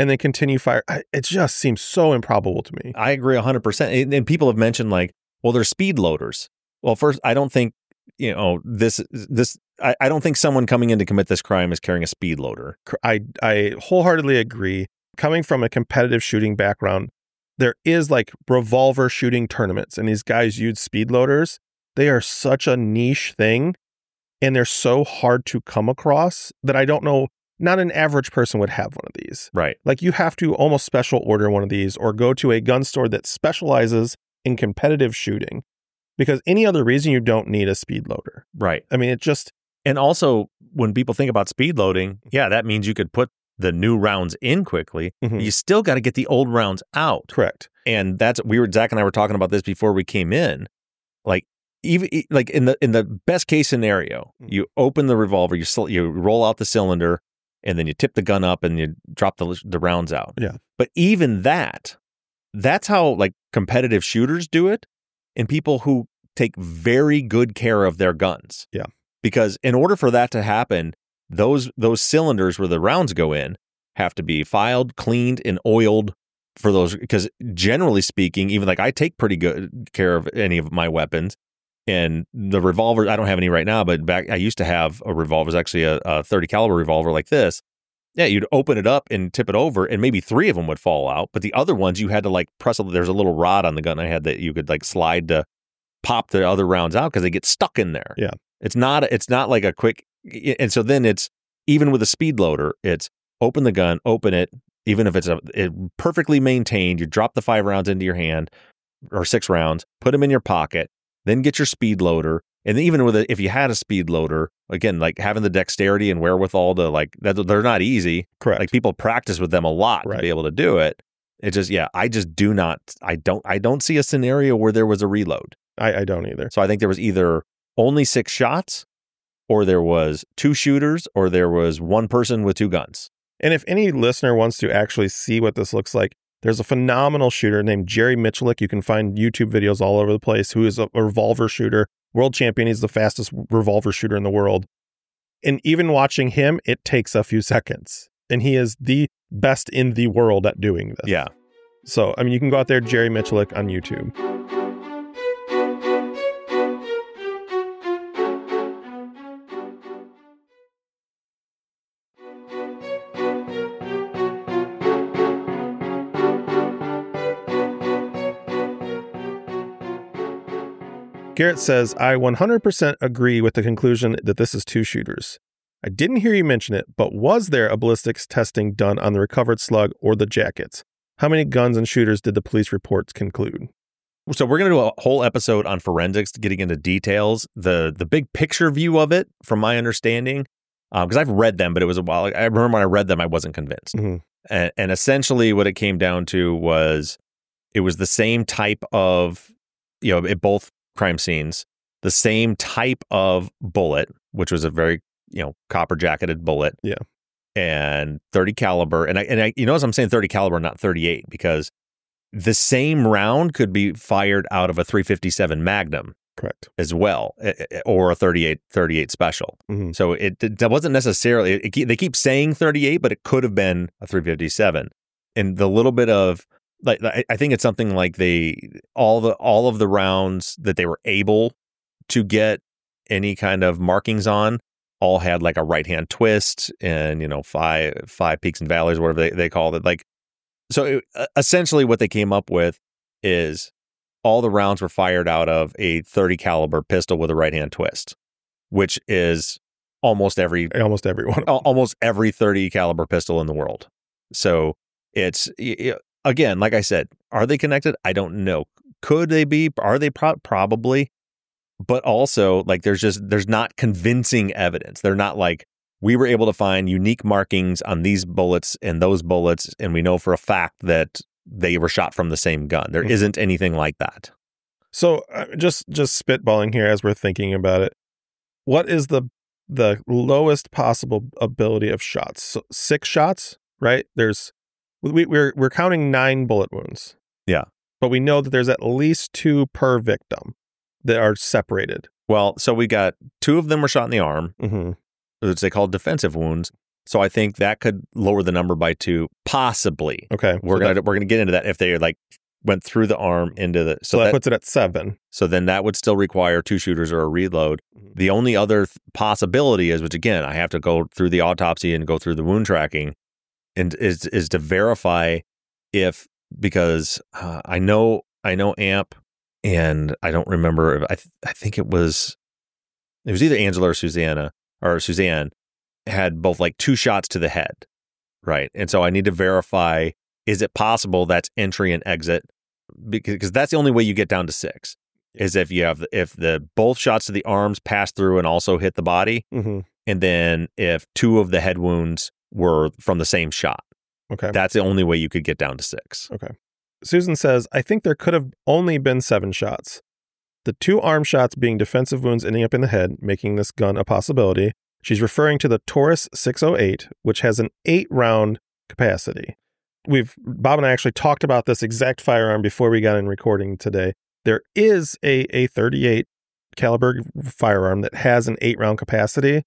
and then continue fire. I, it just seems so improbable to me. I agree one hundred percent. And, and people have mentioned like, well, they're speed loaders. Well, first, I don't think, you know, this, this, I, I don't think someone coming in to commit this crime is carrying a speed loader. I, I wholeheartedly agree. Coming from a competitive shooting background, there is like revolver shooting tournaments, and these guys use speed loaders. They are such a niche thing, and they're so hard to come across that I don't know, not an average person would have one of these. Right. Like you have to almost special order one of these or go to a gun store that specializes in competitive shooting, because any other reason you don't need a speed loader. Right. I mean, it just... And also, when people think about speed loading, yeah, that means you could put the new rounds in quickly. Mm-hmm. You still got to get the old rounds out. Correct. And that's, we were, Zach and I were talking about this before we came in. Like, even like in the in the best case scenario, you open the revolver, you sl- you roll out the cylinder, and then you tip the gun up and you drop the the rounds out. Yeah. But even that, that's how like competitive shooters do it, and people who take very good care of their guns. Yeah. Because in order for that to happen, those those cylinders where the rounds go in have to be filed, cleaned, and oiled for those. Because generally speaking, even like I take pretty good care of any of my weapons. And the revolver, I don't have any right now, but back I used to have a revolver. It was actually a, a thirty caliber revolver like this. Yeah, you'd open it up and tip it over, and maybe three of them would fall out. But the other ones, you had to like press. A, there's a little rod on the gun I had that you could like slide to pop the other rounds out because they get stuck in there. Yeah, it's not. It's not like a quick. And so then it's even with a speed loader, it's open the gun, open it. Even if it's a it perfectly maintained, you drop the five rounds into your hand or six rounds, put them in your pocket. Then get your speed loader. And even with a, if you had a speed loader, again, like having the dexterity and wherewithal to like, that they're not easy. Correct. Like people practice with them a lot right. to be able to do it. It just, yeah, I just do not, I don't, I don't see a scenario where there was a reload. I, I don't either. So I think there was either only six shots or there was two shooters or there was one person with two guns. And if any listener wants to actually see what this looks like, there's a phenomenal shooter named Jerry Michalik. You can find YouTube videos all over the place, who is a, a revolver shooter, world champion. He's the fastest revolver shooter in the world. And even watching him, it takes a few seconds. And he is the best in the world at doing this. Yeah. So, I mean, you can go out there, Jerry Michalik on YouTube. Garrett says, I one hundred percent agree with the conclusion that this is two shooters. I didn't hear you mention it, but was there a ballistics testing done on the recovered slug or the jackets? How many guns and shooters did the police reports conclude? So we're going to do a whole episode on forensics, getting into details, the the big picture view of it, from my understanding, because um, I've read them, but it was a while. I remember when I read them, I wasn't convinced. Mm-hmm. And, and essentially what it came down to was it was the same type of, you know, at both crime scenes, the same type of bullet, which was a very, you know, copper jacketed bullet. Yeah. And thirty caliber. And I, and I, you notice I'm saying thirty caliber, not thirty-eight, because the same round could be fired out of a three fifty-seven Magnum. Correct. As well, or a thirty-eight, thirty-eight special. Mm-hmm. So it, it wasn't necessarily, it, it, they keep saying thirty-eight, but it could have been a three fifty-seven. And the little bit of, like, I think it's something like they, all the, all of the rounds that they were able to get any kind of markings on all had like a right hand twist and, you know, five, five peaks and valleys, whatever they, they called it. Like, so it, essentially what they came up with is all the rounds were fired out of a thirty caliber pistol with a right hand twist, which is almost every, almost everyone, almost every thirty caliber pistol in the world. So it's, again, like I said, are they connected? I don't know. Could they be? Are they pro- probably? But also, like, there's just, there's not convincing evidence. They're not like, we were able to find unique markings on these bullets and those bullets, and we know for a fact that they were shot from the same gun. There mm-hmm. isn't anything like that. So uh, just just spitballing here as we're thinking about it, what is the the lowest possible ability of shots? So six shots, right? There's we, we're we're counting nine bullet wounds. Yeah, but we know that there's at least two per victim that are separated. Well, so we got two of them were shot in the arm, mm-hmm. which they call defensive wounds. So I think that could lower the number by two, possibly. Okay. We're so gonna that, we're gonna get into that if they like went through the arm into the so, so that, that puts it at seven. so then that would still require two shooters or a reload. The only other th- possibility is, which again I have to go through the autopsy and go through the wound tracking, and is is to verify if because uh, I know I know Amp and I don't remember I th- I think it was it was either Angela or Susanna or Suzanne had both like two shots to the head, right? And so I need to verify, is it possible that's entry and exit? Because that's the only way you get down to six is if you have, if the both shots to the arms pass through and also hit the body. Mm-hmm. And then if two of the head wounds were from the same shot, Okay. that's the only way you could get down to six. Okay. Susan says, I think there could have only been seven shots. The two arm shots being defensive wounds ending up in the head, making this gun a possibility. She's referring to the Taurus six oh eight, which has an eight round capacity. We've, Bob and I actually talked about this exact firearm before we got in recording today. There is a, a thirty-eight caliber firearm that has an eight round capacity.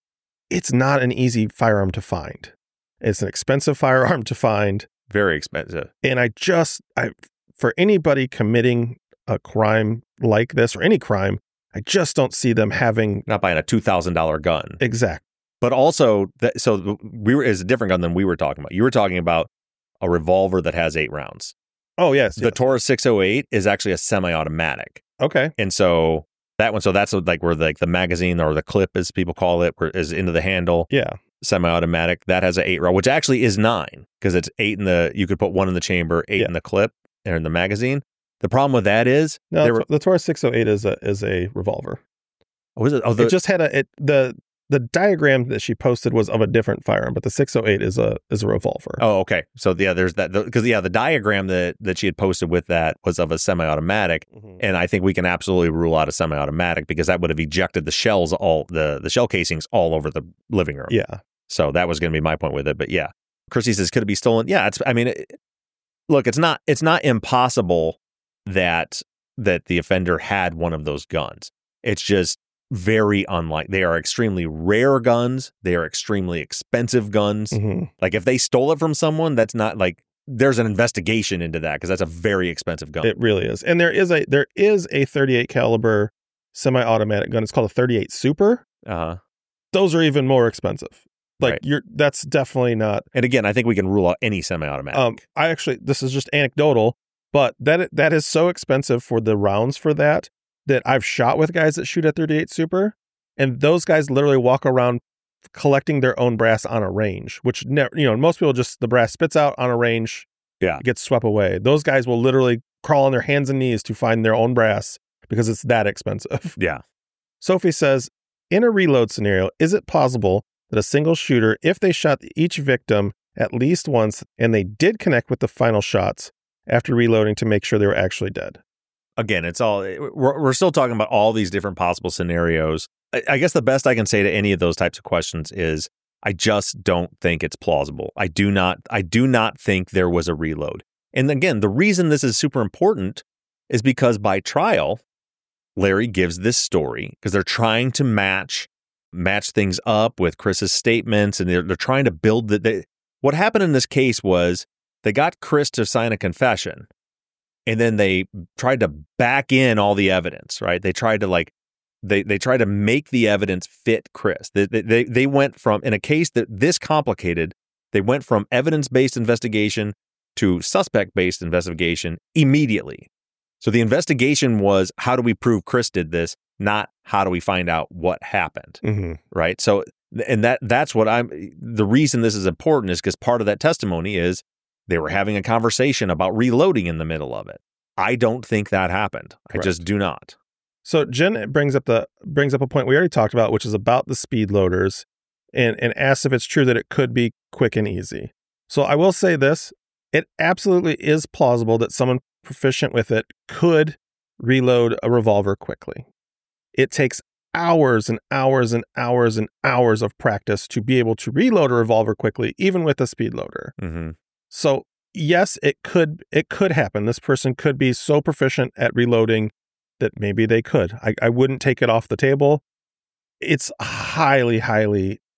It's not an easy firearm to find. It's an expensive firearm to find. Very expensive. And I just, I, for anybody committing a crime like this or any crime, I just don't see them having. Not buying a two thousand dollars gun. Exact. But also, that, so we were, is a different gun than we were talking about. You were talking about a revolver that has eight rounds. Oh, yes. The yes. Taurus six oh eight is actually a semi-automatic. Okay. And so that one, so that's like where like the magazine or the clip, as people call it, where is into the handle. Yeah. Semi-automatic. That has an eight round, which actually is nine because it's eight in the, you could put one in the chamber, eight Yeah. in the clip or in the magazine. The problem with that is, No, there were, the Taurus six oh eight is a is a revolver. oh, is it? Oh, the, It just had a it the the diagram that she posted was of a different firearm, but the six oh eight is a is a revolver. oh, okay. So yeah, there's that because yeah, the diagram that that she had posted with that was of a semi-automatic, Mm-hmm. and I think we can absolutely rule out a semi-automatic because that would have ejected the shells all the the shell casings all over the living room. Yeah. So that was going to be my point with it. But yeah, Chrissy says, could it be stolen? Yeah, it's. I mean, it, look, it's not. It's not impossible that that the offender had one of those guns. It's just very unlike. They are extremely rare guns. They are extremely expensive guns. Mm-hmm. Like if they stole it from someone, that's not like there's an investigation into that because that's a very expensive gun. It really is. And there is a there is a thirty-eight caliber semi-automatic gun. It's called a thirty-eight Super. Uh huh. Those are even more expensive. Like Right. you're that's definitely not. And again, I think we can rule out any semi-automatic. Um, I actually this is just anecdotal, but that that is so expensive for the rounds for that that I've shot with guys that shoot at thirty-eight Super, and those guys literally walk around collecting their own brass on a range, which never, you know, most people just the brass spits out on a range, Yeah. it gets swept away. Those guys will literally crawl on their hands and knees to find their own brass because it's that expensive. Yeah. Sophie says, in a reload scenario, is it plausible that a single shooter, if they shot each victim at least once and they did connect with the final shots after reloading to make sure they were actually dead? Again, it's all we're, we're still talking about all these different possible scenarios. I, I guess the best I can say to any of those types of questions is I just don't think it's plausible. I do not I do not think there was a reload. And again, the reason this is super important is because by trial, Larry gives this story because they're trying to match match things up with Chris's statements, and they're they're trying to build that. They, what happened in this case was they got Chris to sign a confession. And then they tried to back in all the evidence, right? They tried to like, they they tried to make the evidence fit Chris. They, they, they went from, in a case that this complicated, they went from evidence-based investigation to suspect-based investigation immediately. So the investigation was, how do we prove Chris did this? Not how do we find out what happened, Mm-hmm. right? So, and that that's what I'm, the reason this is important is because part of that testimony is, they were having a conversation about reloading in the middle of it. I don't think that happened. Correct. I just do not. So Jen brings up the brings up a point we already talked about, which is about the speed loaders, and, and asks if it's true that it could be quick and easy. So I will say this, it absolutely is plausible that someone proficient with it could reload a revolver quickly. It takes hours and hours and hours and hours of practice to be able to reload a revolver quickly, even with a speed loader. Mm-hmm. So yes, it could it could happen. This person could be so proficient at reloading that maybe they could. I, I wouldn't take it off the table. It's highly, highly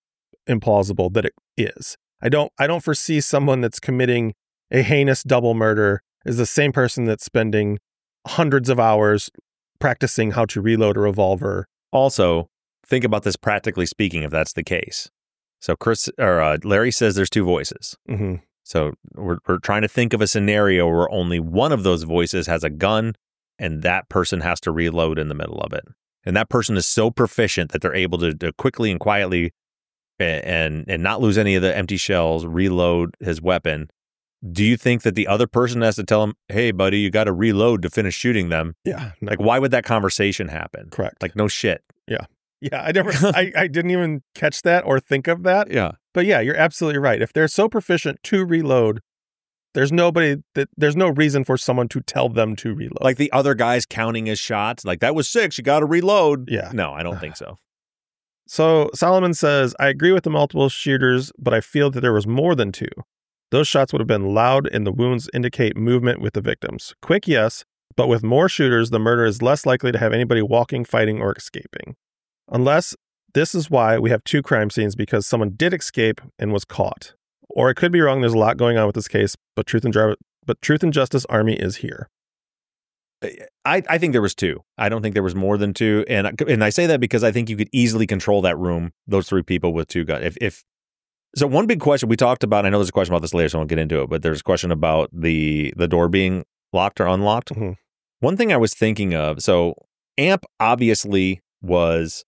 implausible that it is. I don't I don't foresee someone that's committing a heinous double murder is the same person that's spending hundreds of hours practicing how to reload a revolver. Also, think about this practically speaking, if that's the case. So Chris or uh, Larry says there's two voices. Mm-hmm. So we're we're trying to think of a scenario where only one of those voices has a gun and that person has to reload in the middle of it. And that person is so proficient that they're able to, to quickly and quietly and, and and not lose any of the empty shells, reload his weapon. Do you think that the other person has to tell him, hey, buddy, you got to reload to finish shooting them? Yeah. No. Like, why would that conversation happen? Correct. Like, no shit. Yeah. Yeah. I never, I, I didn't even catch that or think of that. Yeah. But yeah, you're absolutely right. If they're so proficient to reload, there's nobody that there's no reason for someone to tell them to reload. Like the other guy's counting his shots. Like, that was six. You got to reload. Yeah. No, I don't think so. So Solomon says, I agree with the multiple shooters, but I feel that there was more than two. Those shots would have been loud and the wounds indicate movement with the victims. Quick, yes, but with more shooters, the murder is less likely to have anybody walking, fighting, or escaping. Unless this is why we have two crime scenes, because someone did escape and was caught. Or I could be wrong, there's a lot going on with this case, but Truth and, Dri- but Truth and Justice Army is here. I, I think there was two. I don't think there was more than two. And and I say that because I think you could easily control that room, those three people with two guns. If, if So one big question we talked about, I know there's a question about this later, so I won't get into it, but there's a question about the the door being locked or unlocked. Mm-hmm. One thing I was thinking of, so Amp obviously was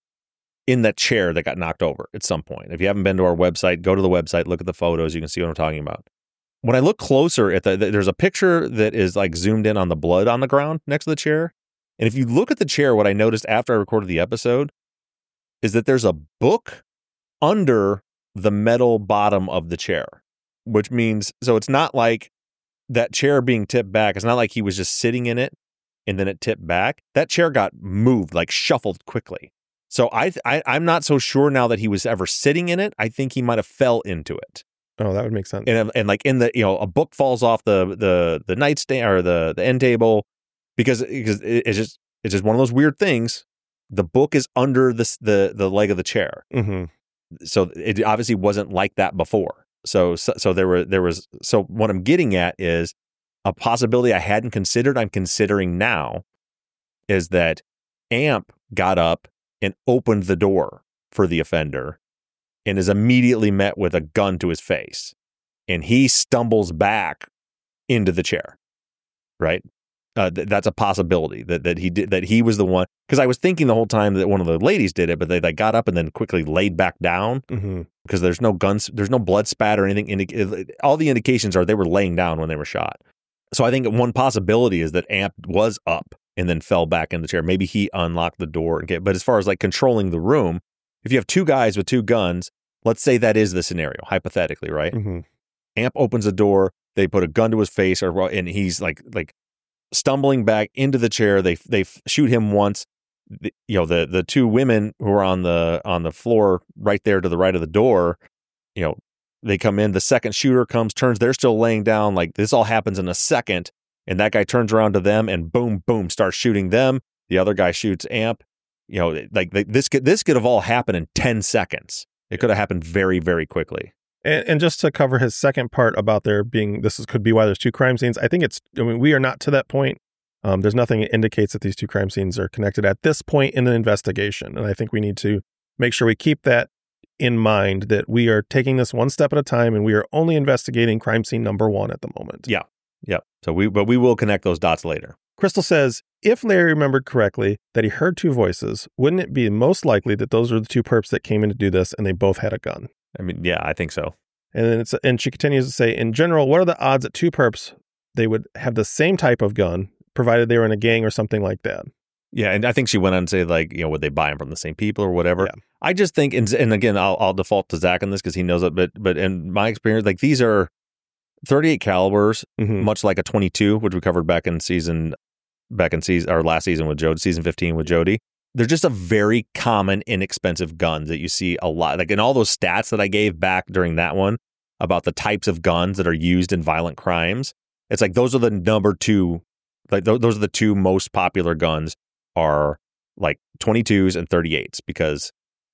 in that chair that got knocked over at some point. If you haven't been to our website, go to the website, look at the photos, you can see what I'm talking about. When I look closer at the, there's a picture that is like zoomed in on the blood on the ground next to the chair. And if you look at the chair, what I noticed after I recorded the episode is that there's a book under the metal bottom of the chair, which means, so it's not like that chair being tipped back. It's not like he was just sitting in it and then it tipped back. That chair got moved, like shuffled quickly. So I, I, I'm not so sure now that he was ever sitting in it. I think he might have fell into it. Oh, that would make sense. And, and like in the, you know, a book falls off the, the, the nightstand or the, the end table because, because it's just, it's just one of those weird things. The book is under this, the, the leg of the chair. Mm-hmm. So it obviously wasn't like that before. So, so, so there were, there was, so what I'm getting at is a possibility I hadn't considered, I'm considering now, is that Amp got up and opened the door for the offender and is immediately met with a gun to his face. And he stumbles back into the chair, right? Uh, th- that's a possibility that, that he did, that he was the one. Because I was thinking the whole time that one of the ladies did it, but they, they got up and then quickly laid back down mm-hmm. because there's no guns, there's no blood spat or anything. Indi- all the indications are they were laying down when they were shot. So I think one possibility is that Amp was up and then fell back in the chair. Maybe he unlocked the door. And get, but as far as like controlling the room, if you have two guys with two guns, let's say that is the scenario, hypothetically, right? Mm-hmm. Amp opens the door, they put a gun to his face, or and he's like like stumbling back into the chair. They they shoot him once. The, you know, the the two women who are on the on the floor right there to the right of the door, you know, they come in. The second shooter comes, turns. They're still laying down. Like this all happens in a second. And that guy turns around to them and boom, boom, starts shooting them. The other guy shoots Amp. You know, like they, this could this could have all happened in ten seconds. It could have happened very, very quickly. And, and just to cover his second part about there being, this is, could be why there's two crime scenes. I think it's, I mean, we are not to that point. Um, there's nothing that indicates that these two crime scenes are connected at this point in the investigation. And I think we need to make sure we keep that in mind, that we are taking this one step at a time and we are only investigating crime scene number one at the moment. Yeah. Yeah. So we, but we will connect those dots later. Crystal says, if Larry remembered correctly that he heard two voices, wouldn't it be most likely that those were the two perps that came in to do this and they both had a gun? I mean, yeah, I think so. And then it's, and she continues to say, in general, what are the odds that two perps, they would have the same type of gun, provided they were in a gang or something like that? Yeah, and I think she went on to say, like, you know, would they buy them from the same people or whatever? Yeah. I just think, and, and again, I'll, I'll default to Zach on this because he knows it, but but in my experience, like these are thirty-eight calibers, Mm-hmm. much like a twenty-two, which we covered back in season, back in season, or last season with Jody, season fifteen with Jody. They're just a very common, inexpensive gun that you see a lot. Like in all those stats that I gave back during that one about the types of guns that are used in violent crimes, it's like those are the number two, like th- those are the two most popular guns are like twenty-twos and thirty-eights because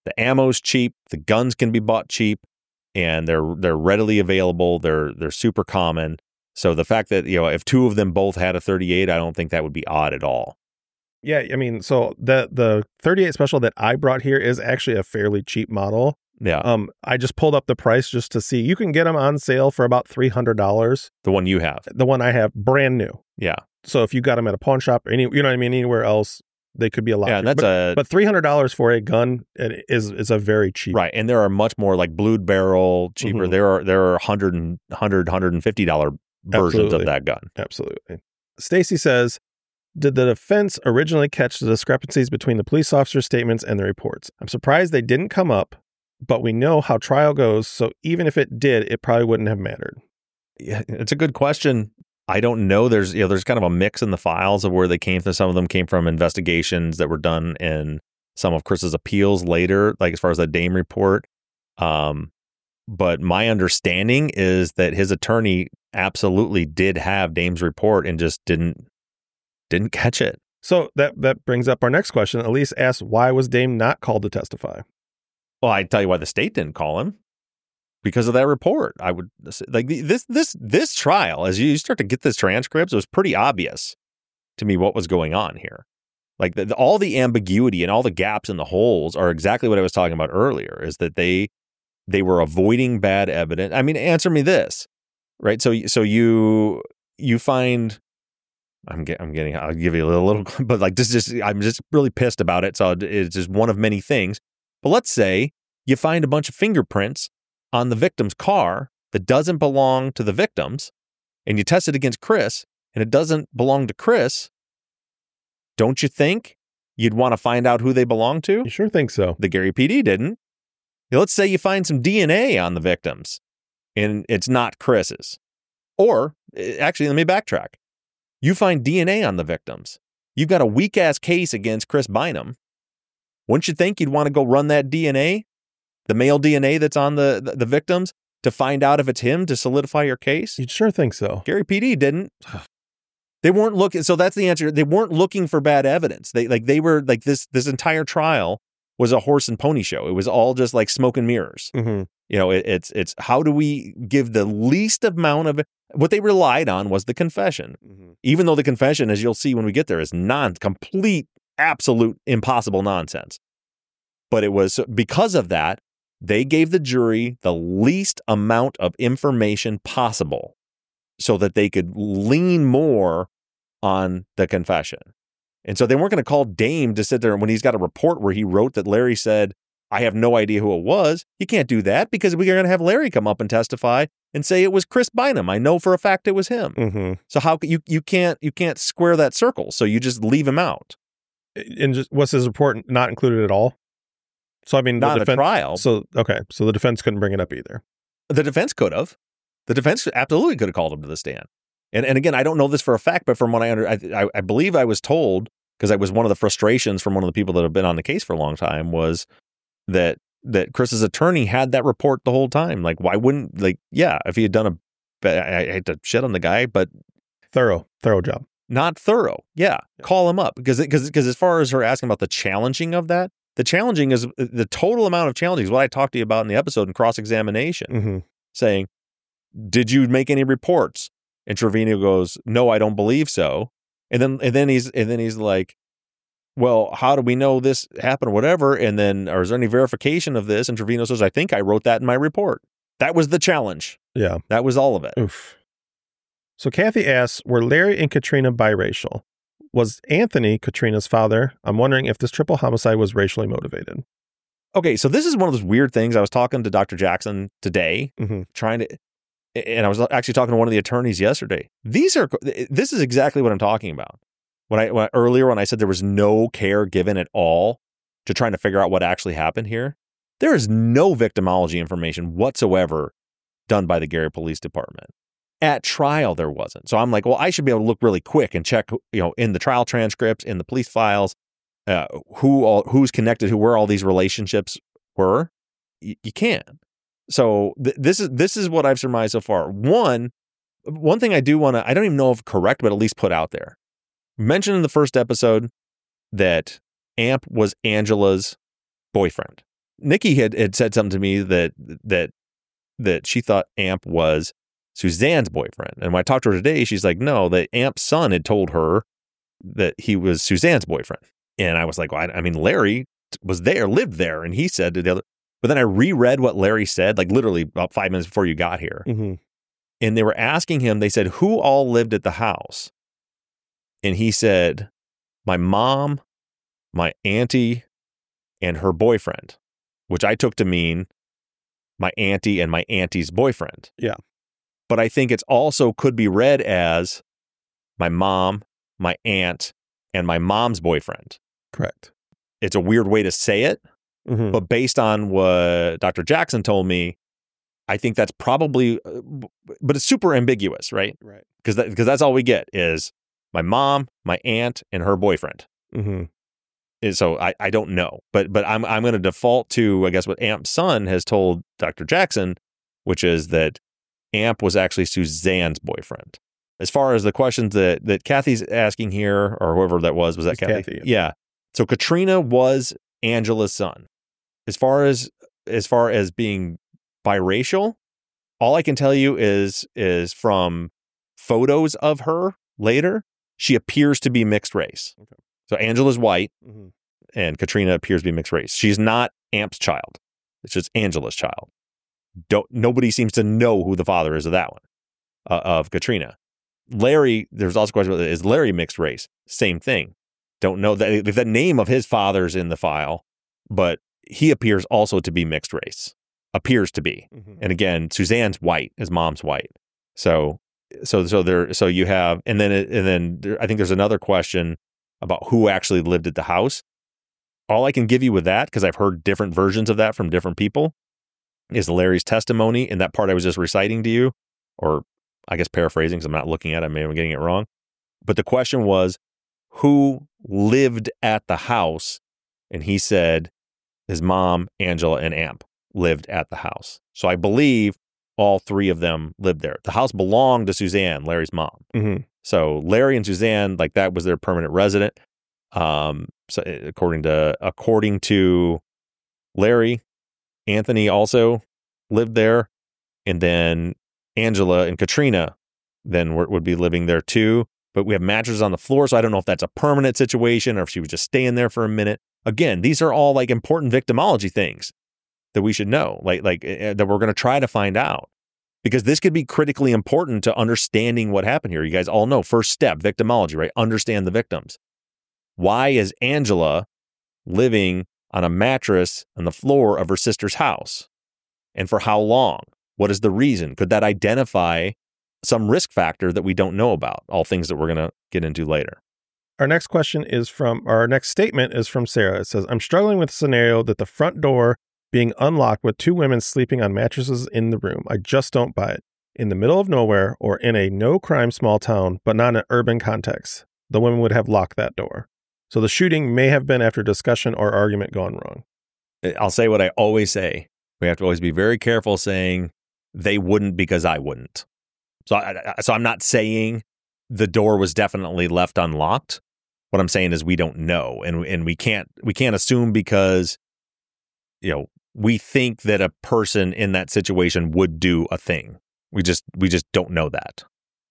The ammo's cheap, the guns can be bought cheap, and they're they're readily available. They're they're super common. So the fact that, you know, if two of them both had a thirty-eight, I don't think that would be odd at all. Yeah, I mean, so the the thirty-eight special that I brought here is actually a fairly cheap model. Yeah. Um, I just pulled up the price just to see. You can get them on sale for about three hundred dollars. The one you have. The one I have, brand new. Yeah. So if you got them at a pawn shop or any, you know what I mean, anywhere else, they could be a lot. Yeah, and that's but, a but three hundred dollars for a gun is is a very cheap. Right, and there are much more like blued barrel cheaper. Mhm. There are there are one hundred and one hundred, one hundred fifty dollars versions Absolutely. of that gun. Absolutely. Stacy says, did the defense originally catch the discrepancies between the police officer's statements and the reports? I'm surprised they didn't come up, but we know how trial goes, so even if it did, it probably wouldn't have mattered. Yeah, it's a good question. I don't know. There's you know there's kind of a mix in the files of where they came from. Some of them came from investigations that were done in some of Chris's appeals later, like as far as the Dame report. Um, but my understanding is that his attorney absolutely did have Dame's report and just didn't didn't catch it. So that that brings up our next question. Elise asks, why was Dame not called to testify? Well, I tell you why the state didn't call him. Because of that report. I would like this this this trial, as you start to get this transcripts, it was pretty obvious to me what was going on here. Like the, the, all the ambiguity and all the gaps and the holes are exactly what I was talking about earlier, is that they they were avoiding bad evidence. I mean, answer me this, right? So so you you find I'm get, I'm getting I'll give you a little, little but like this is just I'm just really pissed about it. So it's just one of many things. But let's say you find a bunch of fingerprints on the victim's car that doesn't belong to the victims, and you test it against Chris, and it doesn't belong to Chris, don't you think you'd want to find out who they belong to? You sure think so? The Gary P D didn't. Let's say you find some D N A on the victims, and it's not Chris's. Or, actually, let me backtrack. You find D N A on the victims. You've got a weak-ass case against Chris Bynum. Wouldn't you think you'd want to go run that D N A? The male D N A that's on the, the, the victims, to find out if it's him, to solidify your case? You'd sure think so. Gary P D didn't. They weren't looking. So that's the answer. They weren't looking for bad evidence. They like they were like this. This entire trial was a horse and pony show. It was all just like smoke and mirrors. Mm-hmm. You know, it, it's it's how do we give the least amount of what they relied on was the confession, Mm-hmm. even though the confession, as you'll see when we get there, is non complete, absolute, impossible nonsense. But it was because of that. They gave the jury the least amount of information possible so that they could lean more on the confession. And so they weren't going to call Dame to sit there when he's got a report where he wrote that Larry said, I have no idea who it was. You can't do that because we're going to have Larry come up and testify and say it was Chris Bynum. I know for a fact it was him. Mm-hmm. So how you you can't you can't square that circle. So you just leave him out. And just was his report not included at all? So I mean, Not the in a defense, trial. So okay, so the defense couldn't bring it up either. The defense could have. The defense absolutely could have called him to the stand. And and again, I don't know this for a fact, but from what I under, I, I, I believe I was told, because I was one of the frustrations from one of the people that have been on the case for a long time, was that that Chris's attorney had that report the whole time. Like, why wouldn't, like, yeah, if he had done a, I, I hate to shit on the guy, but Thorough, thorough job. not thorough. Yeah, call him up because because because as far as her asking about the challenging of that. The challenging is the total amount of challenging is what I talked to you about in the episode in cross-examination, Mm-hmm. saying, did you make any reports? And Trevino goes, no, I don't believe so. And then and then he's and then he's like, well, how do we know this happened or whatever? And then, or is there any verification of this? And Trevino says, I think I wrote that in my report. That was the challenge. Yeah. That was all of it. Oof. So Kathy asks, were Larry and Katrina biracial? Was Anthony Katrina's father? I'm wondering if this triple homicide was racially motivated. Okay, so this is one of those weird things. I was talking to Doctor Jackson today, Mm-hmm. trying to, and I was actually talking to one of the attorneys yesterday. These are, this is exactly what I'm talking about. When I, when earlier when I said there was no care given at all to trying to figure out what actually happened here, there is no victimology information whatsoever done by the Gary Police Department. At trial, there wasn't. So I'm like, well, I should be able to look really quick and check, you know, in the trial transcripts, in the police files, uh, who all, who's connected, who where all these relationships were. Y- you can't. So th- this is this is what I've surmised so far. One, one thing I do want to, I don't even know if correct, but at least put out there. Mentioned in the first episode that Amp was Angela's boyfriend. Nikki had, had said something to me that that that she thought Amp was Suzanne's boyfriend. And when I talked to her today, she's like, no, that Amp's son had told her that he was Suzanne's boyfriend. And I was like, well, I, I mean, Larry was there, lived there. And he said to the other, but then I reread what Larry said, like literally about five minutes before you got here. Mm-hmm. And they were asking him, they said, who all lived at the house? And he said, my mom, my auntie, and her boyfriend, which I took to mean my auntie and my auntie's boyfriend. Yeah. But I think it's also could be read as my mom, my aunt, and my mom's boyfriend. Correct. It's a weird way to say it, mm-hmm. but based on what Doctor Jackson told me, I think that's probably, but it's super ambiguous, right? Right. Because that, because that's all we get is my mom, my aunt, and her boyfriend. Mm-hmm. And so I, I don't know, but but I'm I'm going to default to, I guess, what Amp's son has told Doctor Jackson, which is that Amp was actually Suzanne's boyfriend. As far as the questions that, that Kathy's asking here, or whoever that was, was that Kathy? Kathy? Yeah. So Katrina was Angela's son. As far as as far as being biracial, all I can tell you is is from photos of her later, she appears to be mixed race. Okay. So Angela's white, mm-hmm. and Katrina appears to be mixed race. She's not Amp's child. It's just Angela's child. Don't nobody seems to know who the father is of that one, uh, of Katrina. Larry, there's also a question about, is Larry mixed race? Same thing. Don't know that the name of his father's in the file, but he appears also to be mixed race. Appears to be. Mm-hmm. And again, Suzanne's white, his mom's white. So, so, so there, so you have, and then, and then there, I think there's another question about who actually lived at the house. All I can give you with that, because I've heard different versions of that from different people, is Larry's testimony. And that part I was just reciting to you, or I guess paraphrasing, because I'm not looking at it, maybe I'm getting it wrong. But the question was, who lived at the house? And he said his mom, Angela, and Amp lived at the house. So I believe all three of them lived there. The house belonged to Suzanne, Larry's mom. Mm-hmm. So Larry and Suzanne, like that was their permanent resident. Um, so according to according to Larry, Anthony also lived there, and then Angela and Katrina then were, would be living there too. But we have mattresses on the floor, so I don't know if that's a permanent situation or if she was just staying there for a minute. Again, these are all like important victimology things that we should know, like like uh, that we're going to try to find out, because this could be critically important to understanding what happened here. You guys all know first step, victimology, right? Understand the victims. Why is Angela living on a mattress on the floor of her sister's house? And for how long? What is the reason? Could that identify some risk factor that we don't know about? All things that we're going to get into later. Our next question is from, our next statement is from Sarah. It says, I'm struggling with a scenario that the front door being unlocked with two women sleeping on mattresses in the room. I just don't buy it. In the middle of nowhere or in a no crime small town, but not an urban context, the women would have locked that door. So the shooting may have been after discussion or argument gone wrong. I'll say what I always say. We have to always be very careful saying they wouldn't because I wouldn't. So, I, so I'm not saying the door was definitely left unlocked. What I'm saying is we don't know, and and we can't we can't assume because, you know, we think that a person in that situation would do a thing. We just we just don't know that.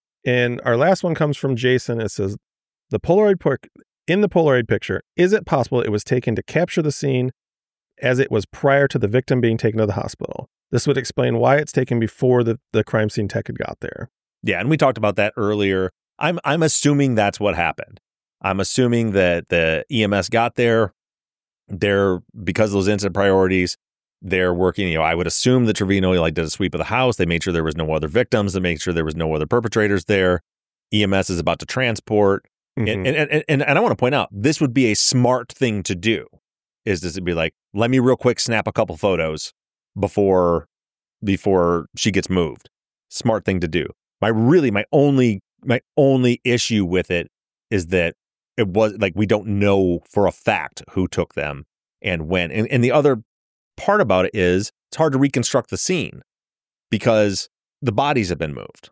And our last one comes from Jason. It says, the Polaroid pic- in the Polaroid picture, is it possible it was taken to capture the scene as it was prior to the victim being taken to the hospital? This would explain why it's taken before the, the crime scene tech had got there. Yeah, and we talked about that earlier. I'm I'm assuming that's what happened. I'm assuming that the E M S got there. They're, because of those incident priorities, they're working, you know, I would assume that Trevino like did a sweep of the house. They made sure there was no other victims. They made sure there was no other perpetrators there. E M S is about to transport. Mm-hmm. And, and, and, and I want to point out, this would be a smart thing to do, is to be like, let me real quick snap a couple photos before before she gets moved. Smart thing to do. My really, my only, my only issue with it is that it was like, we don't know for a fact who took them and when. And, and the other part about it is it's hard to reconstruct the scene because the bodies have been moved.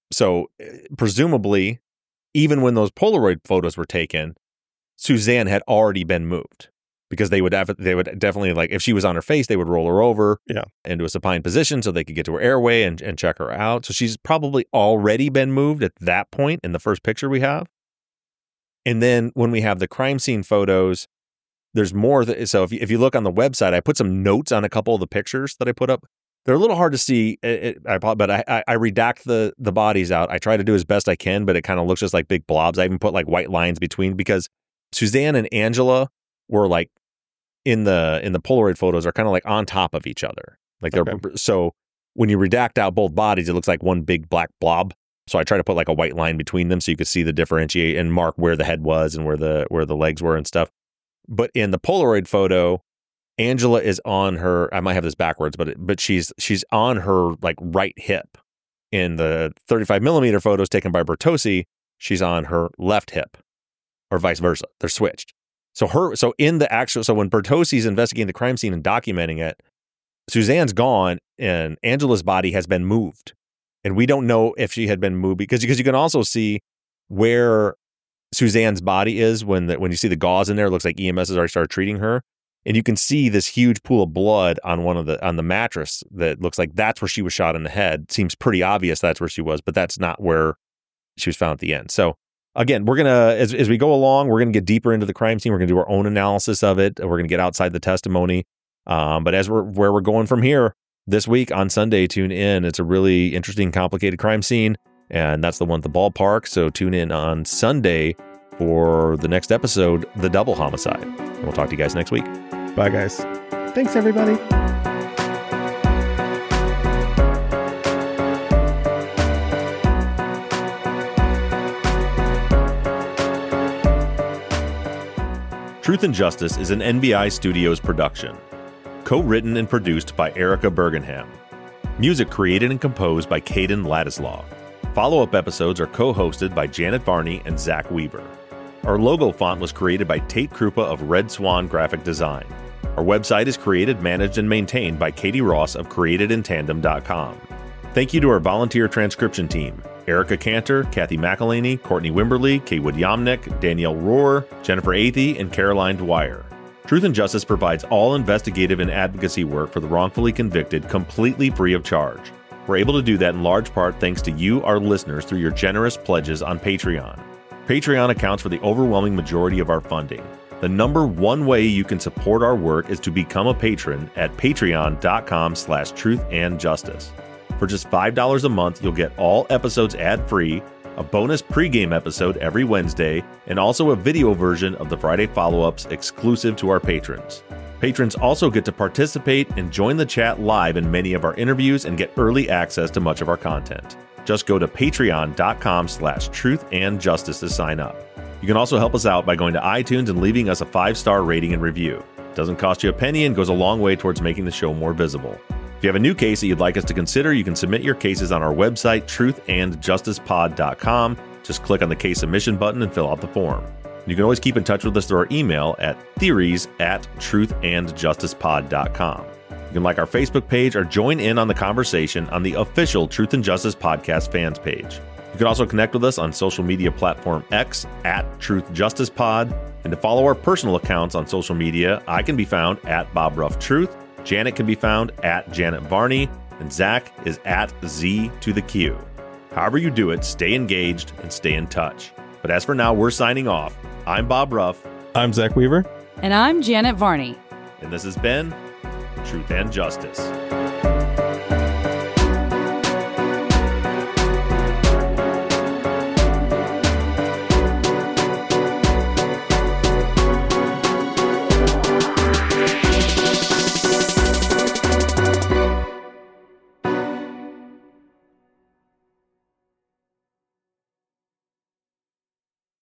So presumably, even when those Polaroid photos were taken, Suzanne had already been moved. because they would have, they would definitely, like, if she was on her face, they would roll her over Yeah. into a supine position so they could get to her airway and, and check her out. So she's probably already been moved at that point in the first picture we have. And then when we have the crime scene photos, there's more. That, so if you, if you look on the website, I put some notes on a couple of the pictures that I put up. They're a little hard to see, it, it, I, but I, I, I redact the, the bodies out. I try to do as best I can, but it kind of looks just like big blobs. I even put like white lines between, because Suzanne and Angela were like in the in the Polaroid photos are kind of like on top of each other. Like they're Okay. So when you redact out both bodies, it looks like one big black blob. So I try to put like a white line between them so you could see the differentiate and mark where the head was and where the where the legs were and stuff. But in the Polaroid photo, Angela is on her, I might have this backwards, but but she's she's on her like right hip. In the thirty-five millimeter photos taken by Bertossi, she's on her left hip, or vice versa. They're switched. So her so in the actual so when Bertossi's investigating the crime scene and documenting it, Suzanne's gone and Angela's body has been moved. And we don't know if she had been moved because because you can also see where Suzanne's body is when the, when you see the gauze in there. It looks like E M S has already started treating her, and you can see this huge pool of blood on one of the on the mattress that looks like that's where she was shot in the head. Seems pretty obvious that's where she was, but that's not where she was found at the end. So again, we're gonna as as we go along, we're gonna get deeper into the crime scene. We're gonna do our own analysis of it. We're gonna get outside the testimony. Um, but as we're where we're going from here this week on Sunday, tune in. It's a really interesting, complicated crime scene, and that's the one at the ballpark. So tune in on Sunday for the next episode, The Double Homicide. And we'll talk to you guys next week. Bye, guys. Thanks, everybody. Truth and Justice is an N B I Studios production. Co-written and produced by Erica Bergenham. Music created and composed by Caden Ladislaw. Follow-up episodes are co-hosted by Janet Varney and Zach Weber. Our logo font was created by Tate Krupa of Red Swan Graphic Design. Our website is created, managed, and maintained by Katie Ross of created in tandem dot com. Thank you to our volunteer transcription team, Erica Cantor, Kathy McElhaney, Courtney Wimberly, Kaywood Yomnick, Danielle Rohr, Jennifer Athey, and Caroline Dwyer. Truth and Justice provides all investigative and advocacy work for the wrongfully convicted completely free of charge. We're able to do that in large part thanks to you, our listeners, through your generous pledges on Patreon. Patreon accounts for the overwhelming majority of our funding. The number one way you can support our work is to become a patron at patreon.com slash truth and justice. For just five dollars a month, you'll get all episodes ad-free, a bonus pregame episode every Wednesday, and also a video version of the Friday follow-ups exclusive to our patrons. Patrons also get to participate and join the chat live in many of our interviews and get early access to much of our content. Just go to patreon.com slash truth and justice to sign up. You can also help us out by going to iTunes and leaving us a five-star rating and review. It doesn't cost you a penny and goes a long way towards making the show more visible. If you have a new case that you'd like us to consider, you can submit your cases on our website, truth and justice pod dot com. Just click on the case submission button and fill out the form. You can always keep in touch with us through our email at theories at truth and justice pod dot com. You can like our Facebook page or join in on the conversation on the official Truth and Justice Podcast fans page. You can also connect with us on social media platform X at Truth Justice Pod. And to follow our personal accounts on social media, I can be found at Bob Ruff Truth. Janet can be found at Janet Varney, and Zach is at Z to the Q. However you do it, stay engaged and stay in touch. But as for now, we're signing off. I'm Bob Ruff. I'm Zach Weaver. And I'm Janet Varney. And this has been Truth and Justice.